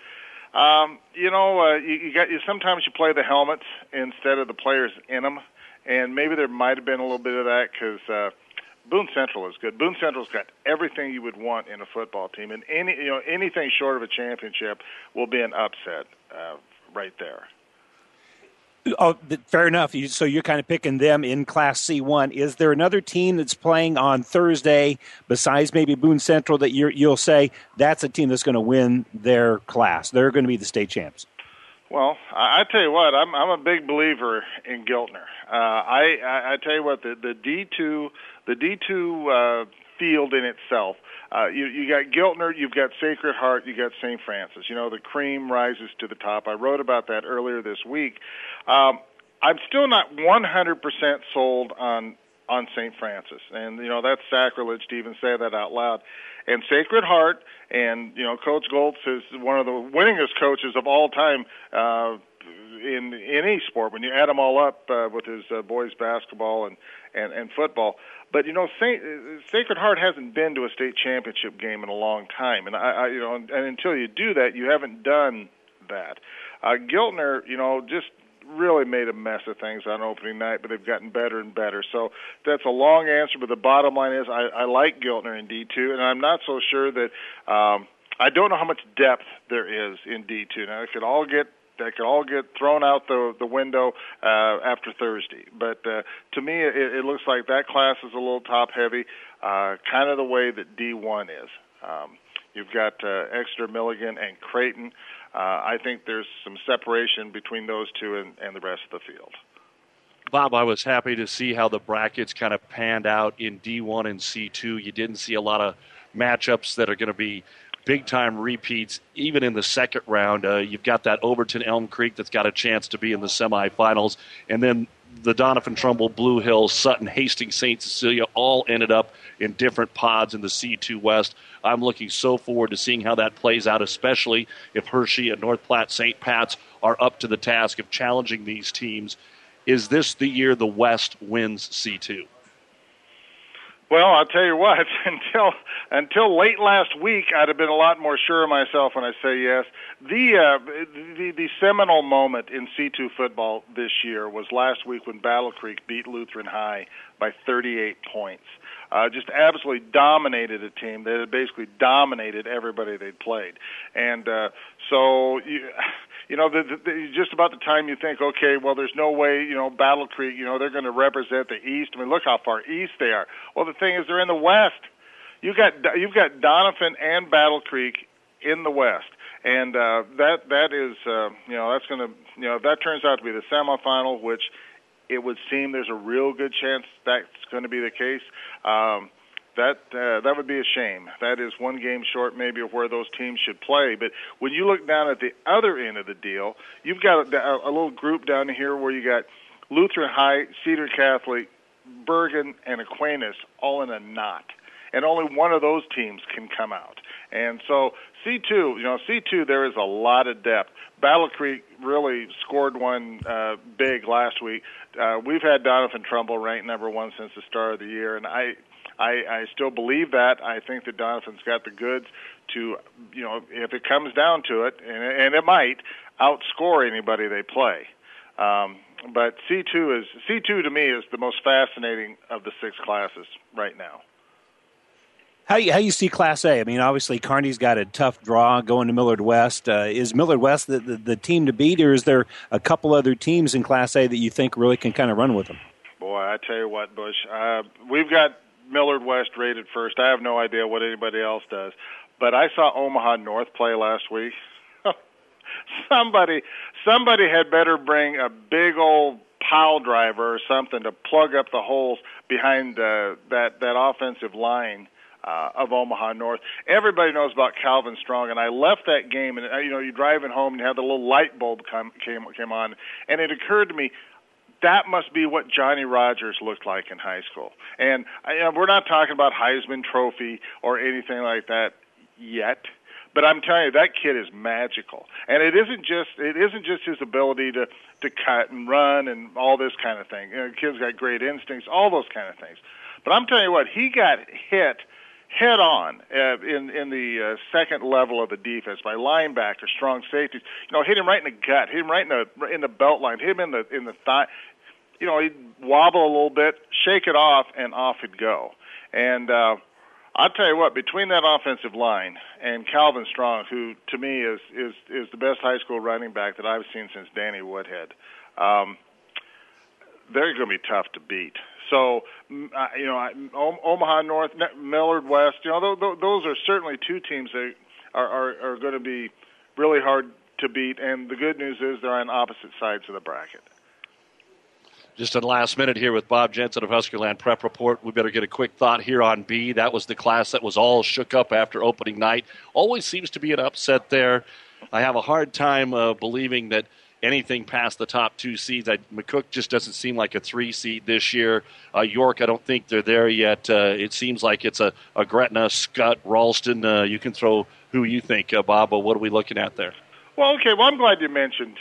P: Sometimes you play the helmets instead of the players in them, and maybe there might have been a little bit of that because Boone Central is good. Boone Central's got everything you would want in a football team, and anything short of a championship will be an upset right there.
I: Oh, fair enough. So you're kind of picking them in Class C1. Is there another team that's playing on Thursday besides maybe Boone Central that you'll say that's a team that's going to win their class? They're going to be the state champs.
P: Well, I tell you what, I'm a big believer in Giltner. I tell you what, the D2 field in itself. You got Giltner, you've got Sacred Heart, you got St. Francis. The cream rises to the top. I wrote about that earlier this week. I'm still not 100% sold on St. Francis, and that's sacrilege to even say that out loud. And Sacred Heart, and Coach Goltz is one of the winningest coaches of all time in any sport. When you add them all up with his boys basketball and football. But Sacred Heart hasn't been to a state championship game in a long time, and and until you do that, you haven't done that. Giltner, just really made a mess of things on opening night, but they've gotten better and better. So that's a long answer, but the bottom line is I like Giltner in D2, and I'm not so sure that I don't know how much depth there is in D2. Now, it could all get thrown out the window after Thursday. But to me, it looks like that class is a little top-heavy, kind of the way that D1 is. You've got Exeter, Milligan, and Creighton. I think there's some separation between those two and the rest of the field.
G: Bob, I was happy to see how the brackets kind of panned out in D1 and C2. You didn't see a lot of matchups that are going to be big-time repeats, even in the second round. You've got that Overton Elm Creek that's got a chance to be in the semifinals, and then the Doniphan Trumbull, Blue Hill, Sutton, Hastings, St. Cecilia all ended up in different pods in the C2 West. I'm looking so forward to seeing how that plays out, especially if Hershey and North Platte St. Pat's are up to the task of challenging these teams. Is this the year the West wins C2?
P: Well, I'll tell you what, until late last week, I'd have been a lot more sure of myself when I say yes. The seminal moment in C2 football this year was last week when Battle Creek beat Lutheran High by 38 points. Just absolutely dominated a team that had basically dominated everybody they'd played. And just about the time you think, okay, well, there's no way, Battle Creek, they're going to represent the East. I mean, look how far east they are. Well, the thing is, they're in the West. You've got Doniphan and Battle Creek in the West, and that is, that's going to, if that turns out to be the semifinal, which it would seem there's a real good chance that's going to be the case. That would be a shame. That is one game short maybe of where those teams should play. But when you look down at the other end of the deal, you've got a little group down here where you got Lutheran High, Cedar Catholic, Bergen, and Aquinas all in a knot. And only one of those teams can come out. And so C2, there is a lot of depth. Battle Creek really scored one big last week. We've had Doniphan Trumbull ranked number one since the start of the year, and I still believe that. I think that Doniphan's got the goods to, if it comes down to it, and it might, outscore anybody they play. But C2 to me is the most fascinating of the six classes right now.
I: How you see Class A? I mean, obviously Kearney's got a tough draw going to Millard West. Is Millard West the team to beat, or is there a couple other teams in Class A that you think really can kind of run with them?
P: Boy, I tell you what, Bush, we've got Millard West rated first. I have no idea what anybody else does, but I saw Omaha North play last week. Somebody had better bring a big old pile driver or something to plug up the holes behind that offensive line of Omaha North. Everybody knows about Calvin Strong, and I left that game, and you're driving home and you have the little light bulb came on, and it occurred to me, that must be what Johnny Rodgers looked like in high school. And we're not talking about Heisman Trophy or anything like that yet, but I'm telling you, that kid is magical. And it isn't just his ability to cut and run and all this kind of thing. The kid's got great instincts, all those kind of things. But I'm telling you what, he got hit head on in the second level of the defense by linebackers, strong safeties. Hit him right in the gut, hit him right in the belt line, hit him in the thigh. He'd wobble a little bit, shake it off, and off he'd go. And I'll tell you what, between that offensive line and Calvin Strong, who to me is the best high school running back that I've seen since Danny Woodhead, they're going to be tough to beat. So, Omaha North, Millard West, those are certainly two teams that are going to be really hard to beat. And the good news is they're on opposite sides of the bracket.
G: Just in the last minute here with Bob Jensen of Huskerland Prep Report. We better get a quick thought here on B. That was the class that was all shook up after opening night. Always seems to be an upset there. I have a hard time believing that anything past the top two seeds. McCook just doesn't seem like a 3 seed this year. York, I don't think they're there yet. It seems like it's a Gretna, Scott, Ralston. You can throw who you think, Bob, but what are we looking at there?
P: Well, okay. Well, I'm glad you mentioned,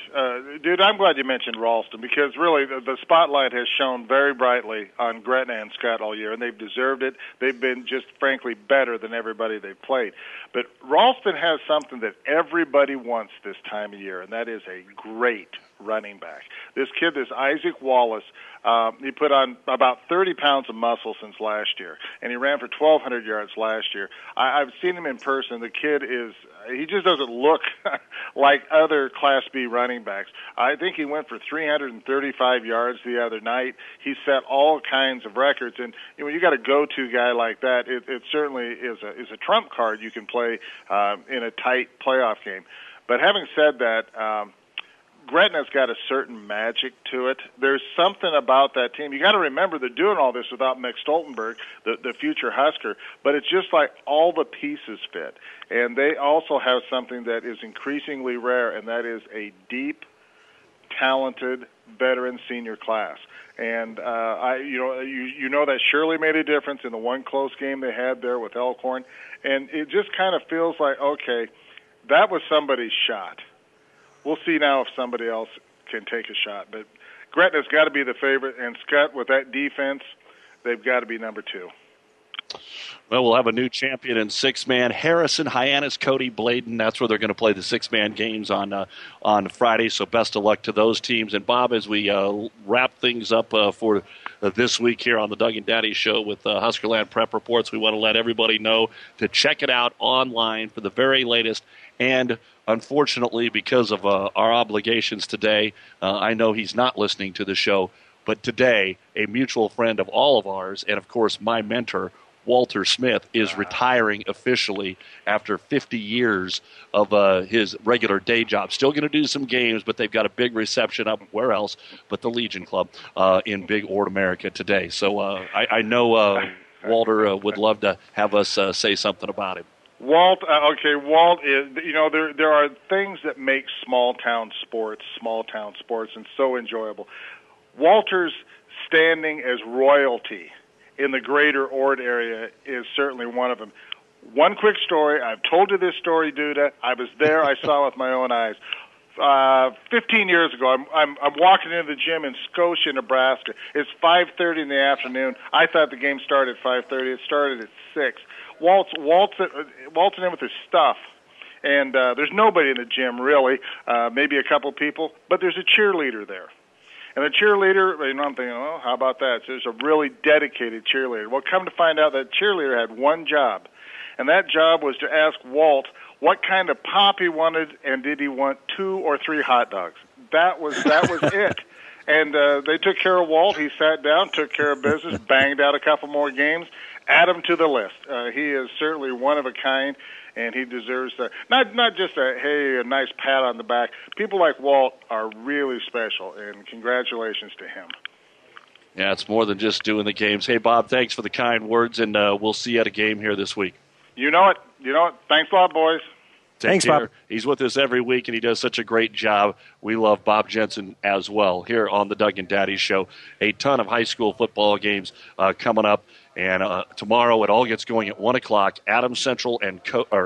P: Ralston, because really the spotlight has shone very brightly on Gretna and Scott all year, and they've deserved it. They've been just frankly better than everybody they've played. But Ralston has something that everybody wants this time of year, and that is a great running back. This kid, this Isaac Wallace, he put on about 30 pounds of muscle since last year, and he ran for 1,200 yards last year. I've seen him in person. The kid he just doesn't look like other Class B running backs. I think he went for 335 yards the other night. He set all kinds of records, and when you got a go-to guy like that, it certainly is a trump card you can play in a tight playoff game. But having said that, Gretna's got a certain magic to it. There's something about that team. You got to remember they're doing all this without Mick Stoltenberg, the future Husker, but it's just like all the pieces fit. And they also have something that is increasingly rare, and that is a deep, talented veteran senior class. And you know that surely made a difference in the one close game they had there with Elkhorn. And it just kind of feels like, okay, that was somebody's shot. We'll see now if somebody else can take a shot. But Gretna's got to be the favorite, and Scott, with that defense, they've got to be number 2.
G: Well, we'll have a new champion in 6-man. Harrison, Hyannis, Cody, Bladen. That's where they're going to play the 6-man games on Friday, so best of luck to those teams. And, Bob, as we wrap things up for this week here on the Doug and Daddy Show with Huskerland Prep Reports, we want to let everybody know to check it out online for the very latest. And unfortunately, because of our obligations today, I know he's not listening to the show, but today, a mutual friend of all of ours, and of course my mentor, Walter Smith, is retiring officially after 50 years of his regular day job. Still going to do some games, but they've got a big reception up where else but the Legion Club in Big Ord, America today. So I know Walter would love to have us say something about him.
P: Walt is, there are things that make small town sports, and so enjoyable. Walter's standing as royalty in the greater Ord area is certainly one of them. One quick story. I've told you this story, Duda. I was there. I saw it with my own eyes. 15 years ago, I'm walking into the gym in Scotia, Nebraska. It's 5:30 in the afternoon. I thought the game started at 5:30. It started at 6. Walt's in with his stuff, and there's nobody in the gym really, maybe a couple people, but there's a cheerleader there. And the cheerleader, I'm thinking, oh, how about that? So there's a really dedicated cheerleader. Well, come to find out, that cheerleader had one job, and that job was to ask Walt what kind of pop he wanted, and did he want 2 or 3 hot dogs. That was it. And they took care of Walt. He sat down, took care of business, banged out a couple more games. Add him to the list. He is certainly one of a kind, and he deserves not just a nice pat on the back. People like Walt are really special, and congratulations to him.
G: Yeah, it's more than just doing the games. Hey, Bob, thanks for the kind words, and we'll see you at a game here this week.
P: You know it. Thanks a lot, boys.
I: Thanks,
G: care.
I: Bob.
G: He's with us every week, and he does such a great job. We love Bob Jensen as well here on the Doug and Daddy Show. A ton of high school football games coming up. And tomorrow it all gets going at 1 o'clock. Adams Central and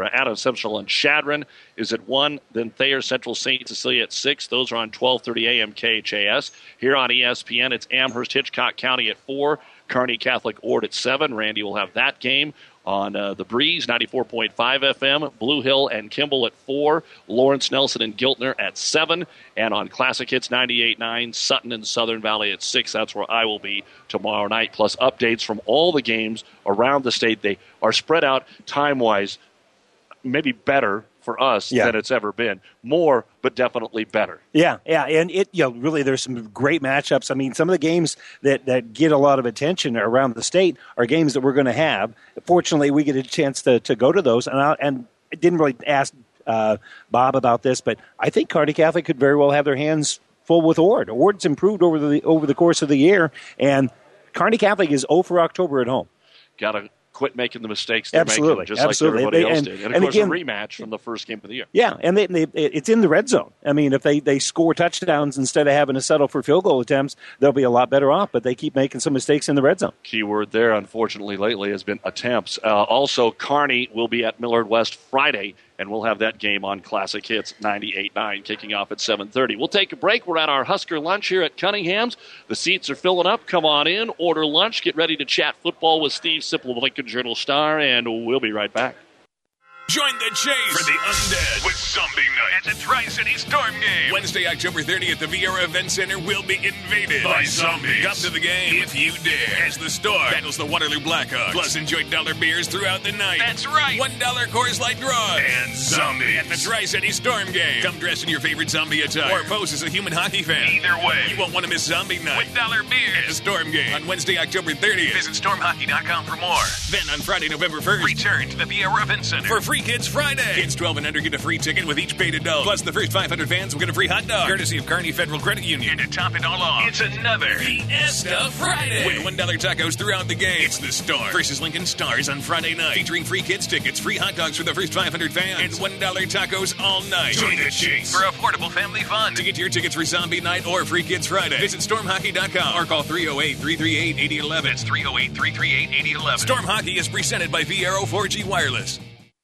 G: Chadron is at 1. Then Thayer Central St. Cecilia at 6. Those are on 12:30 a.m. KHAS. Here on ESPN, it's Amherst Hitchcock County at 4. Kearney Catholic Ord at 7. Randy will have that game on the Breeze, 94.5 FM. Blue Hill and Kimball at 4. Lawrence, Nelson, and Giltner at 7. And on Classic Hits 98.9, Sutton and Southern Valley at 6. That's where I will be tomorrow night, plus updates from all the games around the state. They are spread out time-wise, maybe better for us than it's ever been. More, but definitely better.
I: Yeah, and really there's some great matchups. I mean, some of the games that get a lot of attention around the state are games that we're going to have. Fortunately, we get a chance to go to those, and I didn't really ask Bob about this, but I think Kearney Catholic could very well have their hands full with Ord. Ord's improved over the course of the year, and Kearney Catholic is 0 for October at home.
G: Got to quit making the mistakes they're making, just like everybody else did. And of course, again, a rematch from the first game of the year.
I: Yeah, and it's in the red zone. I mean, if they score touchdowns instead of having to settle for field goal attempts, they'll be a lot better off, but they keep making some mistakes in the red zone.
G: Key word there, unfortunately, lately has been attempts. Also, Kearney will be at Millard West Friday, and we'll have that game on Classic Hits 98.9 kicking off at 7:30. We'll take a break. We're at our Husker lunch here at Cunningham's. The seats are filling up. Come on in, order lunch, get ready to chat football with Steve Sipple of the Lincoln Journal-Star, and we'll be right back.
A: Join the chase for the undead with Zombie Night at the Tri-City Storm Game. Wednesday, October 30th, the Viera Event Center will be invaded by zombies. Come to the game if you dare as the Storm battles the Waterloo Blackhawks. Plus, enjoy dollar beers throughout the night. That's right. $1 Coors Light draws. And zombies at the Tri-City Storm Game. Come dress in your favorite zombie attire or pose as a human hockey fan. Either way, you won't want to miss Zombie Night with dollar beers at the Storm Game on Wednesday, October 30th. Visit stormhockey.com for more. Then on Friday, November 1st, return to the Viera Event Center for Free Kids Friday. Kids 12 and under get a free ticket with each paid adult. Plus, the first 500 fans will get a free hot dog, courtesy of Kearney Federal Credit Union. And to top it all off, it's another Fiesta Friday with $1 tacos throughout the game. It's the Storm versus Lincoln Stars on Friday night, featuring free kids tickets, free hot dogs for the first 500 fans, and $1 tacos all night. Join the chase for affordable family fun. To get your tickets for Zombie Night or Free Kids Friday, visit stormhockey.com or call 308-338-8011. That's 308-338-8011. Storm Hockey is presented by Viero 4G Wireless.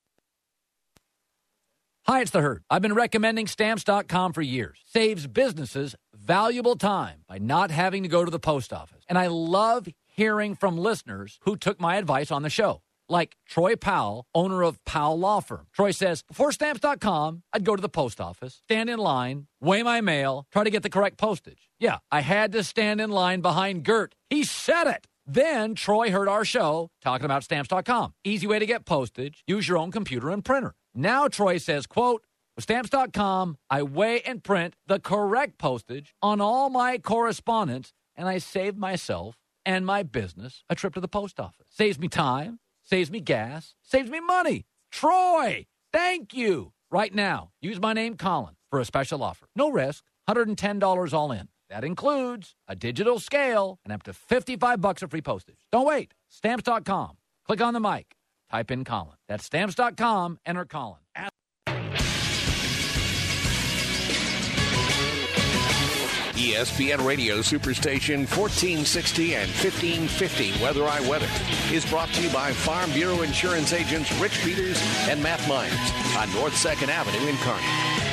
Q: Hi, it's The Herd. I've been recommending Stamps.com for years. Saves businesses valuable time by not having to go to the post office. And I love hearing from listeners who took my advice on the show, like Troy Powell, owner of Powell Law Firm. Troy says, before Stamps.com, I'd go to the post office, stand in line, weigh my mail, try to get the correct postage. Yeah, I had to stand in line behind Gert. He said it. Then Troy heard our show talking about Stamps.com. Easy way to get postage. Use your own computer and printer. Now Troy says, quote, with Stamps.com, I weigh and print the correct postage on all my correspondence, and I save myself and my business a trip to the post office. Saves me time, saves me gas, saves me money. Troy, thank you. Right now, use my name, Colin, for a special offer. No risk, $110 all in. That includes a digital scale and up to $55 of free postage. Don't wait. Stamps.com. Click on the mic. Type in Colin. That's Stamps.com. Enter Colin.
R: ESPN Radio Superstation 1460 and 1550 Weather I Weather is brought to you by Farm Bureau Insurance agents Rich Peters and Matt Myers on North 2nd Avenue in Kearney.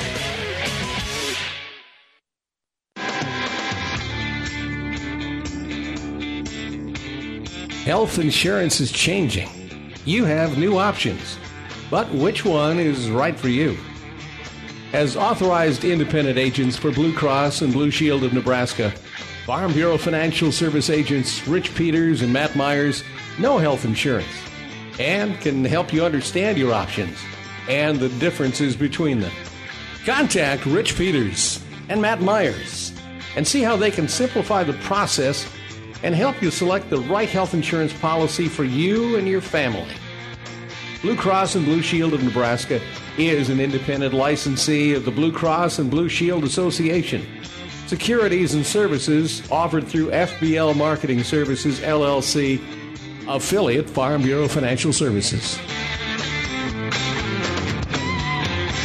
S: Health insurance is changing. You have new options, but which one is right for you? As authorized independent agents for Blue Cross and Blue Shield of Nebraska, Farm Bureau Financial Service agents Rich Peters and Matt Myers know health insurance and can help you understand your options and the differences between them. Contact Rich Peters and Matt Myers and see how they can simplify the process and help you select the right health insurance policy for you and your family. Blue Cross and Blue Shield of Nebraska is an independent licensee of the Blue Cross and Blue Shield Association. Securities and services offered through FBL Marketing Services, LLC, affiliate Farm Bureau Financial Services.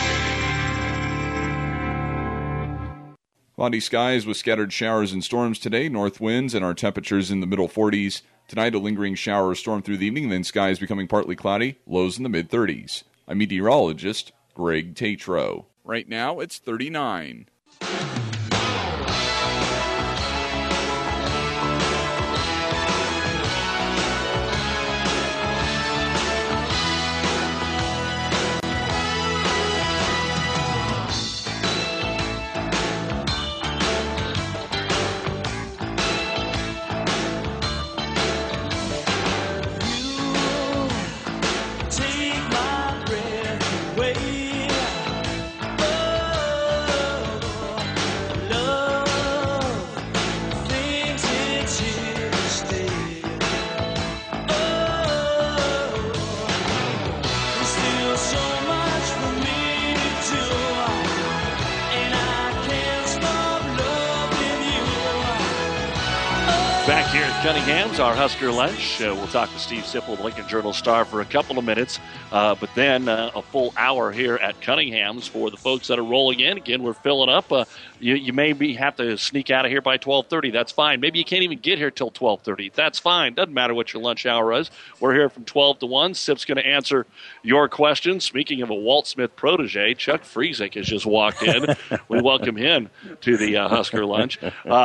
O: Cloudy skies with scattered showers and storms today. North winds and our temperatures in the middle 40s. Tonight, a lingering shower or storm through the evening, then skies becoming partly cloudy, lows in the mid-30s. I'm meteorologist Greg Tatro. Right now, it's 39.
G: Back here at Cunningham's, our Husker Lunch. We'll talk to Steve Sipple, the Lincoln Journal-Star, for a couple of minutes. But then a full hour here at Cunningham's for the folks that are rolling in. Again, we're filling up. You maybe have to sneak out of here by 12:30. That's fine. Maybe you can't even get here till 12:30. That's fine. Doesn't matter what your lunch hour is. We're here from 12 to 1. Sip's going to answer your questions. Speaking of a Walt Smith protege, Chuck Friesick has just walked in. We welcome him to the Husker Lunch.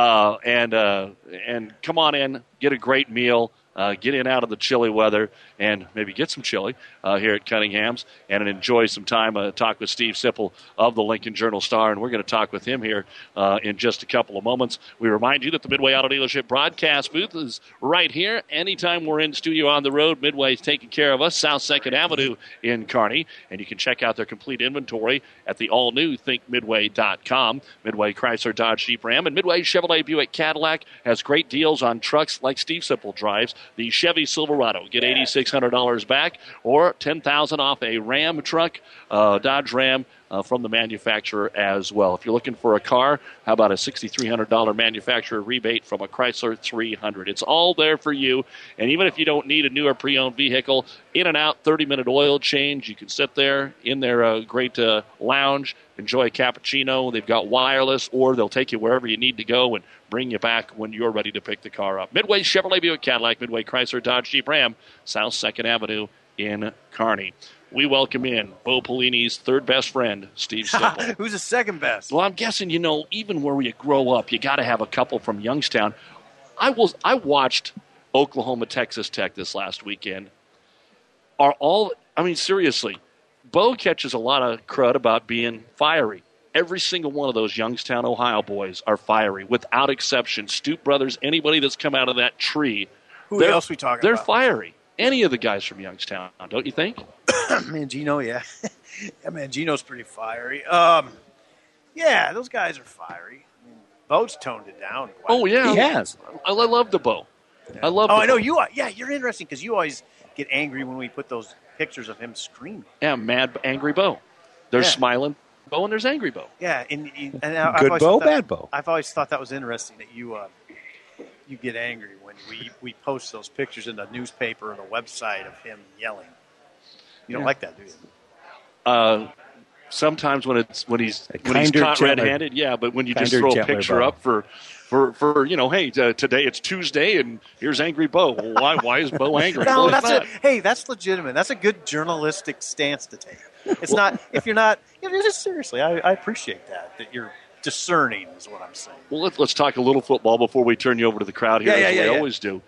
G: And come on in, get a great meal, get in out of the chilly weather, and maybe get some chili here at Cunningham's, and enjoy some time. Talk with Steve Sipple of the Lincoln Journal-Star, and we're going to talk with him here in just a couple of moments. We remind you that the Midway Auto Dealership broadcast booth is right here. Anytime we're in studio on the road, Midway's taking care of us, South 2nd Avenue in Kearney, and you can check out their complete inventory at the all-new thinkmidway.com. Midway Chrysler, Dodge, Jeep, Ram, and Midway Chevrolet Buick Cadillac has great deals on trucks like Steve Sipple drives, the Chevy Silverado. Get $8,600 back or $10,000 off a Ram truck, Dodge Ram, from the manufacturer as well. If you're looking for a car, how about a $6,300 manufacturer rebate from a Chrysler 300? It's all there for you. And even if you don't need a new or pre-owned vehicle, in and out 30-minute oil change. You can sit there in their great lounge, enjoy a cappuccino. They've got wireless, or they'll take you wherever you need to go and bring you back when you're ready to pick the car up. Midway Chevrolet Buick Cadillac, Midway Chrysler Dodge Jeep Ram, South 2nd Avenue in Kearney. We welcome in Bo Pelini's third best friend, Steve Sipple.
T: Who's the second best?
G: Well, I'm guessing, even where you grow up, you got to have a couple from Youngstown. I watched Oklahoma Texas Tech this last weekend. Seriously, Bo catches a lot of crud about being fiery. Every single one of those Youngstown, Ohio boys are fiery, without exception. Stoop Brothers, anybody that's come out of that tree.
T: Who else we talking
G: they're
T: about?
G: They're fiery. Any of the guys from Youngstown, don't you think?
T: Mangino, yeah. Mangino's pretty fiery. Yeah, those guys are fiery. Bo's toned it down quite a bit.
G: Yeah.
I: He has.
G: I love the Bo.
T: Yeah.
G: I love
T: I know you are. Yeah, you're interesting because you always get angry when we put those pictures of him screaming.
G: Yeah, mad, angry Bo. There's smiling Bo and there's angry Bo.
T: Yeah. And
I: good Bo, bad Bo.
T: I've always thought that was interesting that you get angry when we post those pictures in the newspaper and the website of him yelling. You don't like that, do you?
G: Sometimes when he's caught red-handed, yeah. But when you just throw a picture up for hey, today it's Tuesday and here's angry Bo. Well, why is Bo angry?
T: No, that's legitimate. That's a good journalistic stance to take. It's not if you're not. Just seriously, I appreciate that you're discerning is what I'm saying.
G: Well, let's talk a little football before we turn you over to the crowd here, as we always do.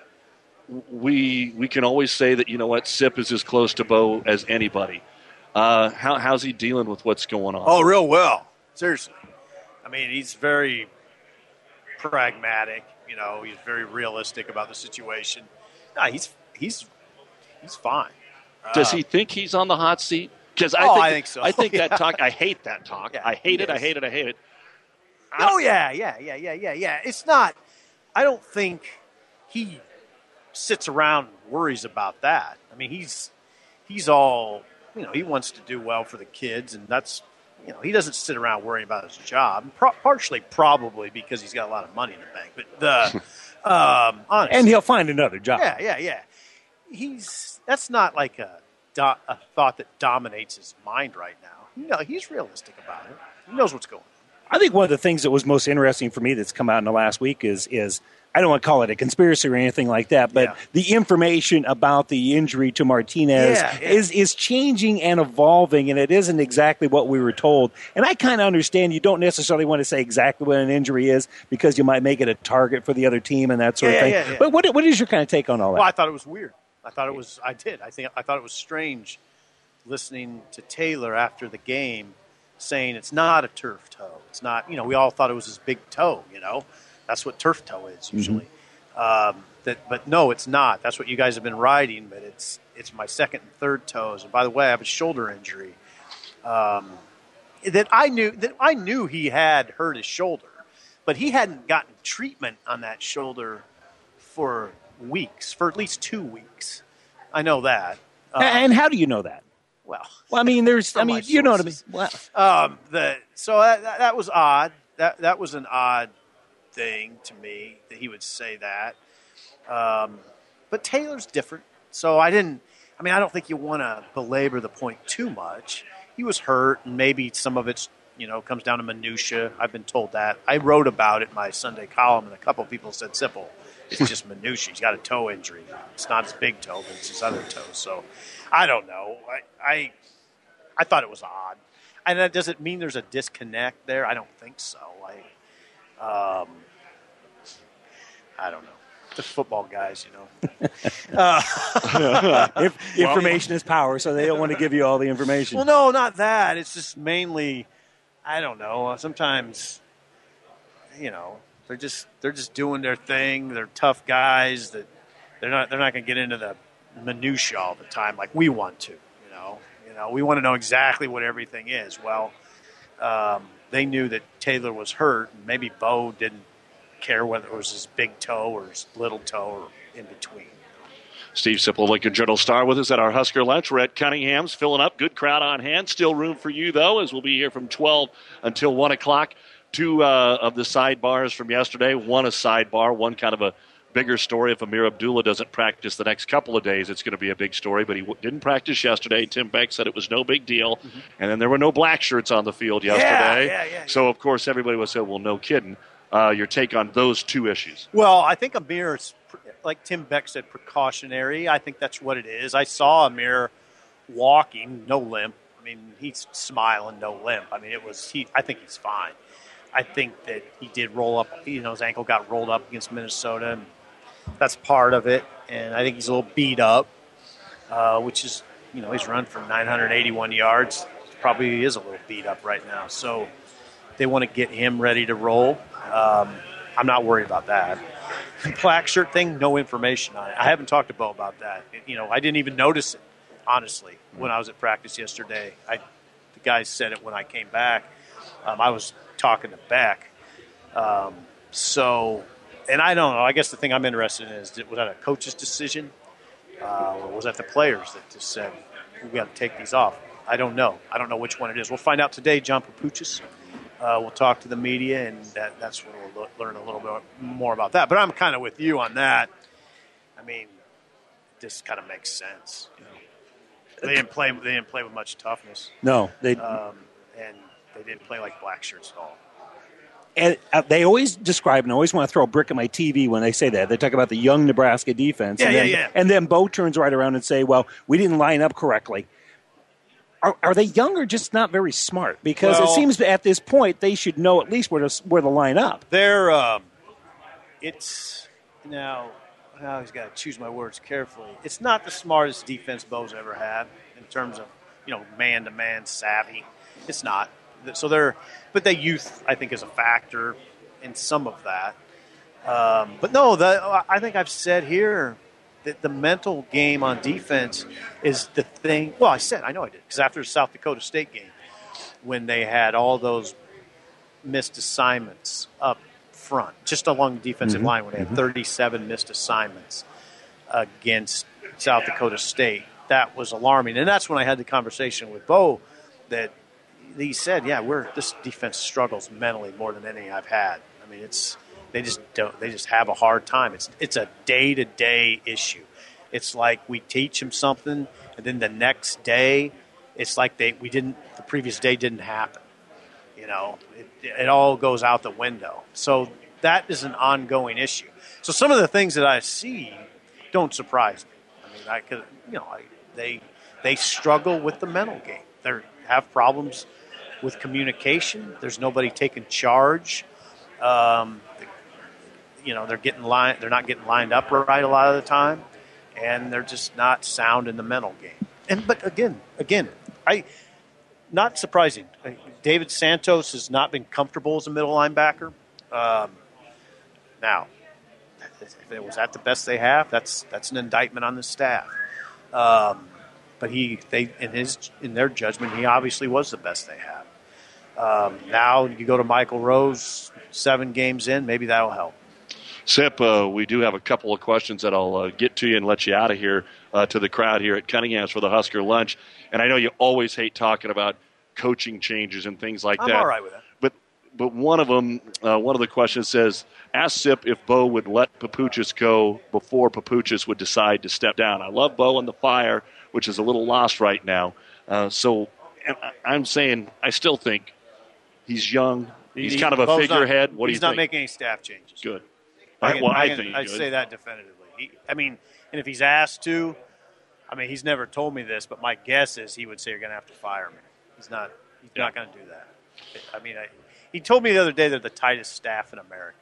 G: We can always say that, Sip is as close to Bo as anybody. How's he dealing with what's going on?
T: Oh, real well. Seriously. He's very pragmatic. He's very realistic about the situation. No, he's fine.
G: Does he think he's on the hot seat? Because
T: I think so.
G: I think that talk. I hate that talk. Yeah, I hate it. I hate it.
T: Oh yeah. It's not. I don't think he sits around and worries about that. He's all. He wants to do well for the kids, and that's. He doesn't sit around worrying about his job. Partially, probably because he's got a lot of money in the bank. But honestly,
I: and he'll find another job.
T: Yeah. That's not like a thought that dominates his mind right now. He's realistic about it. He knows what's going on.
I: I think one of the things that was most interesting for me that's come out in the last week is I don't want to call it a conspiracy or anything like that, but the information about the injury to Martinez is changing and evolving, and it isn't exactly what we were told. And I kind of understand you don't necessarily want to say exactly what an injury is because you might make it a target for the other team and that sort of thing.
T: Yeah.
I: But what is your kind of take on all that?
T: Well, I thought it was weird. I thought it was strange listening to Taylor after the game saying it's not a turf toe. It's not, we all thought it was his big toe, That's what turf toe is usually. But no, it's not. That's what you guys have been riding, but it's my second and third toes. And by the way, I have a shoulder injury that I knew he had hurt his shoulder, but he hadn't gotten treatment on that shoulder for weeks, for at least 2 weeks. I know that.
I: And how do you know that?
T: Well,
I: you know what I mean.
T: Well, that was odd. That was an odd thing to me that he would say that. But Taylor's different, so I don't think you want to belabor the point too much. He was hurt, and maybe some of it's comes down to minutia. I've been told that. I wrote about it in my Sunday column, and a couple of people said, "Sipple, it's just minutia. He's got a toe injury. It's not his big toe, but it's his other toe." So I don't know. I thought it was odd. And that doesn't mean there's a disconnect there. I don't think so. I don't know. The football guys,
I: Information is power, so they don't want to give you all the information.
T: Well, no, not that. It's just mainly, I don't know. Sometimes, they're just doing their thing. They're tough guys. That they're not going to get into the minutia all the time like we want to. We want to know exactly what everything is. Well, they knew that Taylor was hurt, and maybe Bo didn't care whether it was his big toe or his little toe or in between.
G: Steve Sipple, Lincoln Journal-Star, with us at our Husker Lunch. We're at Cunningham's, filling up. Good crowd on hand. Still room for you, though, as we'll be here from 12 until 1 o'clock. Two of the sidebars from yesterday. One a sidebar, one kind of a bigger story. If Amir Abdullah doesn't practice the next couple of days, it's going to be a big story, but he didn't practice yesterday. Tim Beck said it was no big deal. Mm-hmm. And then there were no black shirts on the field yesterday.
T: Yeah.
G: So, of course, everybody would say, well, no kidding. Your take on those two issues?
T: Well, I think Amir is, like Tim Beck said, precautionary. I think that's what it is. I saw Amir walking, no limp. He's smiling, no limp. I think he's fine. I think that he did roll up. His ankle got rolled up against Minnesota, and that's part of it. And I think he's a little beat up, which is, he's run for 981 yards. Probably is a little beat up right now. So they want to get him ready to roll. I'm not worried about that. The black shirt thing, no information on it. I haven't talked to Bo about that. I didn't even notice it, honestly, when I was at practice yesterday. The guys said it when I came back. I was talking to Beck. And I don't know. I guess the thing I'm interested in is, was that a coach's decision? Or was that the players that just said, we've got to take these off? I don't know. I don't know which one it is. We'll find out today. John Papuchis. We'll talk to the media, and that's when we'll learn a little bit more about that. But I'm kind of with you on that. This kind of makes sense. They didn't play with much toughness.
I: No,
T: and they didn't play like black shirts at all.
I: And they always describe, and I always want to throw a brick at my TV when they say that. They talk about the young Nebraska defense. And then Bo turns right around and say, well, we didn't line up correctly. Are they young or just not very smart? Because it seems that at this point they should know at least where to line up.
T: They're it's now he's got to choose my words carefully. It's not the smartest defense Bo's ever had in terms of man-to-man savvy. It's not. So but the youth I think is a factor in some of that. But no, I think I've said here that the mental game on defense is the thing. Well, I know I did, because after the South Dakota State game, when they had all those missed assignments up front, just along the defensive line, when they had 37 missed assignments against South Dakota State, that was alarming. And that's when I had the conversation with Bo that he said, this defense struggles mentally more than any I've had. They just have a hard time. It's a day-to-day issue. It's like we teach them something, and then the next day, it's like the previous day didn't happen. It all goes out the window. So that is an ongoing issue. So some of the things that I see don't surprise me. I mean, they struggle with the mental game. They have problems with communication. There's nobody taking charge. They're not getting lined up right a lot of the time, and they're just not sound in the mental game. But again, not surprising. David Santos has not been comfortable as a middle linebacker. Now, if it was at the best they have, that's an indictment on the staff. But in their judgment, he obviously was the best they have. Now you go to Michael Rose, 7 games in, maybe that'll help.
G: Sip, we do have a couple of questions that I'll get to you and let you out of here to the crowd here at Cunningham's for the Husker Lunch. And I know you always hate talking about coaching changes and things like that.
T: I'm all right with that.
G: But one of them, one of the questions says, ask Sip if Bo would let Papuchis go before Papuchis would decide to step down. I love Bo in the Fire, which is a little lost right now. So I'm saying I still think he's young. He's kind of a figurehead. What do you think?
T: He's not making any staff changes.
G: Good.
T: I'd say that definitively. And if he's asked to, he's never told me this, but my guess is he would say you're going to have to fire me. He's not going to do that. He told me the other day they're the tightest staff in America.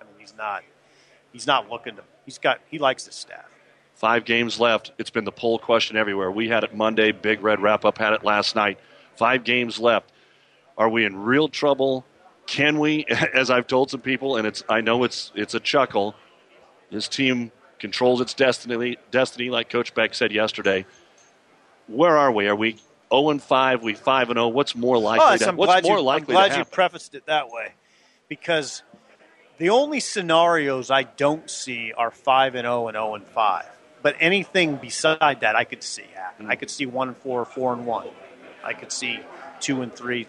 T: He's not looking to. He likes his staff.
G: 5 games left. It's been the poll question everywhere. We had it Monday. Big Red Wrap-Up had it last night. 5 games left. Are we in real trouble? Can we, as I've told some people, and I know it's a chuckle, this team controls its destiny like Coach Beck said yesterday. Where are we? Are we 0-5? We 5-0? What's more likely to happen?
T: I'm glad you prefaced it that way, because the only scenarios I don't see are 5-0 and 0-5. But anything beside that, I could see happen. I could see 1-4, 4-1. I could see 2-3,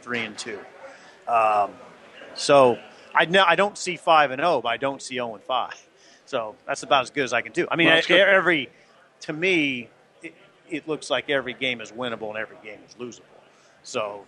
T: 3-2. So I don't see 5-0, but I don't see 0-5. So that's about as good as I can do. To me, it looks like every game is winnable and every game is losable. So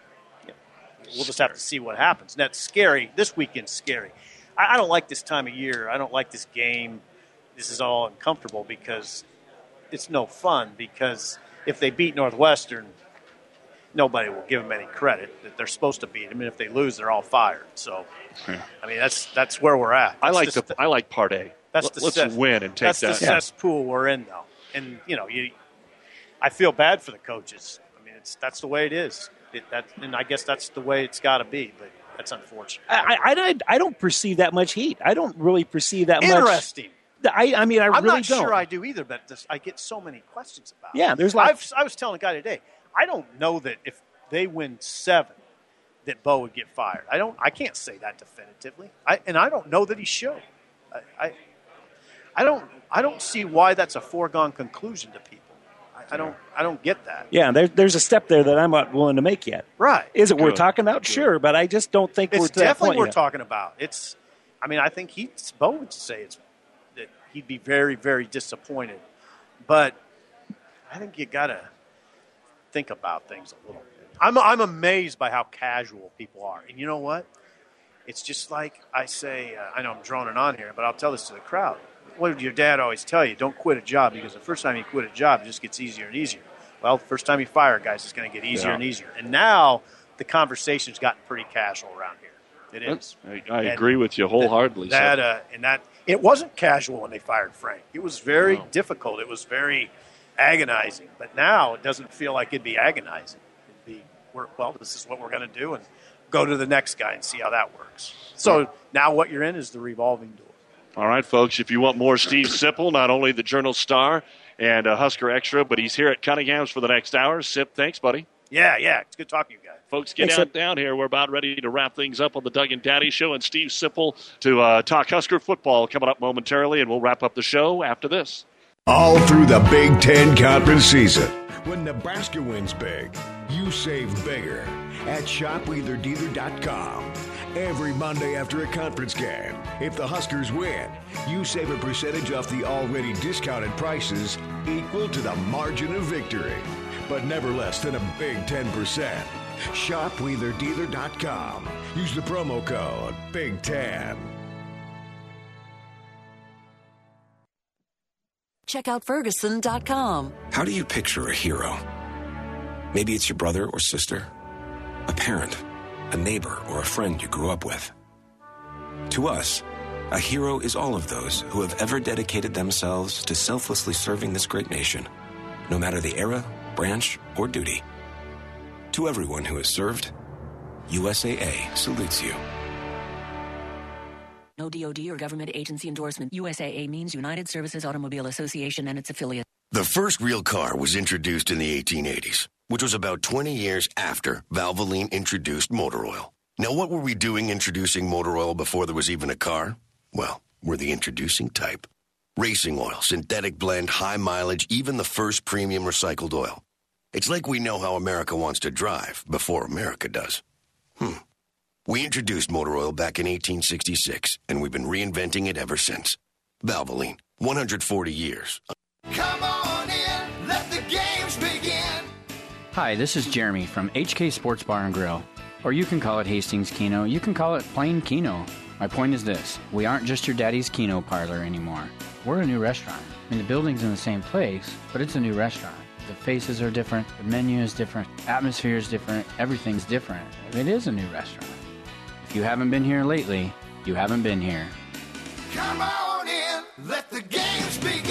T: we'll just have to see what happens. And that's scary. This weekend's scary. I don't like this time of year. I don't like this game. This is all uncomfortable because it's no fun. Because if they beat Northwestern, nobody will give them any credit that they're supposed to beat them. And if they lose, they're all fired. So, that's where we're at.
G: I like Part A. Let's win and take that.
T: That's the cesspool we're in, though. And I feel bad for the coaches. That's the way it is. And I guess that's the way it's got to be. But that's unfortunate.
I: I don't perceive that much heat. I don't really perceive that much.
T: Interesting.
I: I'm
T: not
I: don't.
T: sure I do either, but I get so many questions about it.
I: Yeah, there's
T: I was telling a guy today, I don't know that if they win 7, that Bo would get fired. I can't say that definitively. I don't know that he should. I don't see why that's a foregone conclusion to people. I don't get that.
I: Yeah, there's a step there that I'm not willing to make yet.
T: Right.
I: Is it worth talking about? Good. Sure, but I just don't think
T: it's
I: we're to that
T: definitely
I: point
T: worth
I: yet.
T: talking about. I think Bo would say that he'd be very, very disappointed. But I think you got to think about things a little bit. I'm amazed by how casual people are. And you know what? It's just like I say, I know I'm droning on here, but I'll tell this to the crowd. What did your dad always tell you? Don't quit a job, because the first time you quit a job, it just gets easier and easier. Well, the first time you fire guys, it's going to get easier and easier. And now the conversation's gotten pretty casual around here. It is.
G: I agree with you wholeheartedly.
T: It wasn't casual when they fired Frank. It was very difficult. It was very agonizing. But now it doesn't feel like it'd be agonizing. It'd be, this is what we're going to do, and go to the next guy and see how that works. So now what you're in is the revolving door.
G: All right, folks, if you want more Steve Sipple, not only the Journal-Star and Husker Extra, but he's here at Cunningham's for the next hour. Sip, thanks, buddy.
T: Yeah, it's good talking to you guys.
G: Folks, get down here. We're about ready to wrap things up on the Doug and Daddy Show, and Steve Sipple to talk Husker football coming up momentarily, and we'll wrap up the show after this.
U: All through the Big Ten Conference season. When Nebraska wins big, you save bigger at shopwheelerdealer.com. Every Monday after a conference game, if the Huskers win, you save a percentage off the already discounted prices equal to the margin of victory. but never less than a big 10%. ShopWheelerDealer.com. Use the promo code BIG10.
E: Check out Ferguson.com.
V: How do you picture a hero? Maybe it's your brother or sister, a parent, a neighbor, or a friend you grew up with. To us, a hero is all of those who have ever dedicated themselves to selflessly serving this great nation, no matter the era, branch, or duty. To everyone who has served, USAA salutes you.
E: No DOD or government agency endorsement. USAA means United Services Automobile Association and its affiliates.
W: The first real car was introduced in the 1880s, which was about 20 years after Valvoline introduced motor oil. Now, what were we doing introducing motor oil before there was even a car? Well, we're the introducing type. Racing oil, synthetic blend, high mileage, even the first premium recycled oil. It's like we know how America wants to drive before America does. We introduced motor oil back in 1866, and we've been reinventing it ever since. Valvoline, 140 years.
X: Come on in, let the games begin.
Y: Hi, this is Jeremy from HK Sports Bar and Grill. Or you can call it Hastings Keno, you can call it plain Keno. My point is this, we aren't just your daddy's Keno parlor anymore. We're a new restaurant. I mean, the building's in the same place, but it's a new restaurant. The faces are different, the menu is different, atmosphere is different, everything's different. It is a new restaurant. If you haven't been here lately, you haven't been here.
X: Come on in, let the games begin.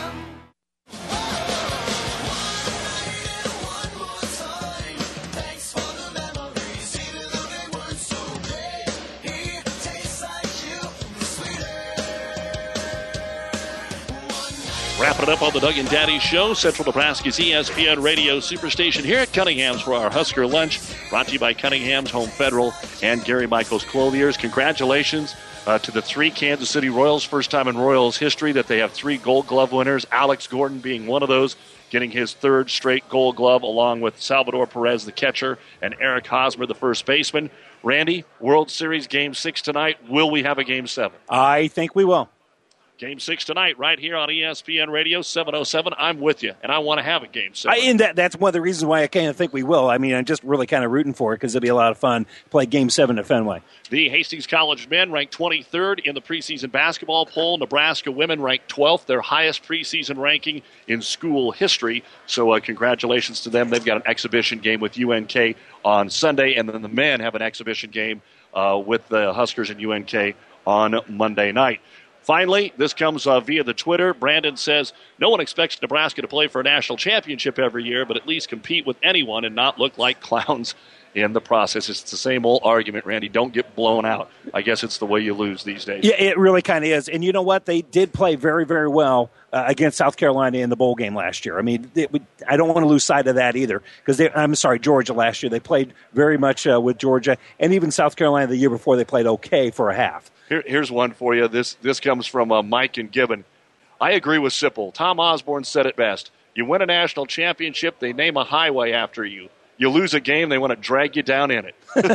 G: Wrapping it up on the Doug and Daddy Show, Central Nebraska's ESPN Radio Superstation here at Cunningham's for our Husker Lunch, brought to you by Cunningham's Home Federal and Gary Michaels Clothiers. Congratulations to the 3 Kansas City Royals, first time in Royals history that they have 3 Gold Glove winners, Alex Gordon being one of those, getting his 3rd straight Gold Glove, along with Salvador Perez, the catcher, and Eric Hosmer, the first baseman. Randy, World Series Game 6 tonight. Will we have a Game 7?
I: I think we will.
G: Game 6 tonight, right here on ESPN Radio, 7:07. I'm with you, and I want to have a Game 7.
I: And that's one of the reasons why I kind of think we will. I mean, I'm just really kind of rooting for it because it'll be a lot of fun to play Game 7 at Fenway.
G: The Hastings College men ranked 23rd in the preseason basketball poll. Nebraska women ranked 12th, their highest preseason ranking in school history. So congratulations to them. They've got an exhibition game with UNK on Sunday, and then the men have an exhibition game with the Huskers and UNK on Monday night. Finally, this comes via the Twitter. Brandon says, no one expects Nebraska to play for a national championship every year, but at least compete with anyone and not look like clowns in the process. It's the same old argument, Randy. Don't get blown out. I guess it's the way you lose these days.
I: Yeah, it really kind of is. And you know what? They did play very, very well against South Carolina in the bowl game last year. I mean, I don't want to lose sight of that either. Georgia last year. They played very much with Georgia. And even South Carolina the year before, they played okay for a half.
G: Here's one for you. This comes from Mike and Gibbon. I agree with Sipple. Tom Osborne said it best. You win a national championship, they name a highway after you. You lose a game, they want to drag you down in it.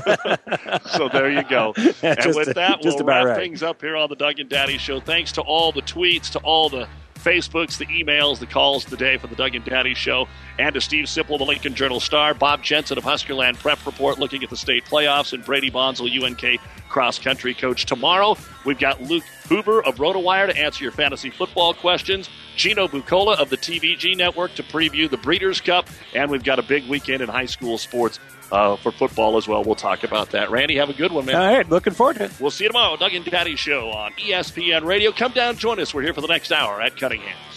G: So there you go. And with that, we'll wrap things up here on the Doug and Daddy Show. Thanks to all the tweets, to all the Facebooks, the emails, the calls today for the Doug and Daddy Show, and to Steve Sipple, the Lincoln Journal-Star, Bob Jensen of Huskerland Prep Report looking at the state playoffs, and Brady Bonzel, UNK cross-country coach. Tomorrow, we've got Luke Huber of RotoWire to answer your fantasy football questions, Gino Bucola of the TVG Network to preview the Breeders' Cup, and we've got a big weekend in high school sports for football as well. We'll talk about that. Randy, have a good one, man.
I: All right, looking forward to it.
G: We'll see you tomorrow. Doug and Daddy Show on ESPN Radio. Come down, join us. We're here for the next hour at Cunningham's.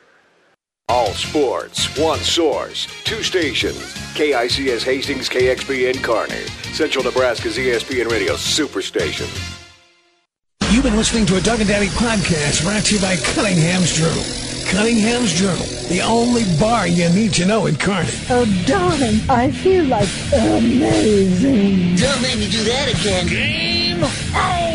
U: All sports, one source, 2 stations. KICS Hastings, KXPN Kearney. Central Nebraska's ESPN Radio Superstation.
B: You've been listening to a Doug and Daddy podcast brought to you by Cunningham's Journal. Cunningham's Journal, the only bar you need to know in Kearney.
Z: Oh, darling, I feel like amazing.
X: Don't make me do that again.
G: Game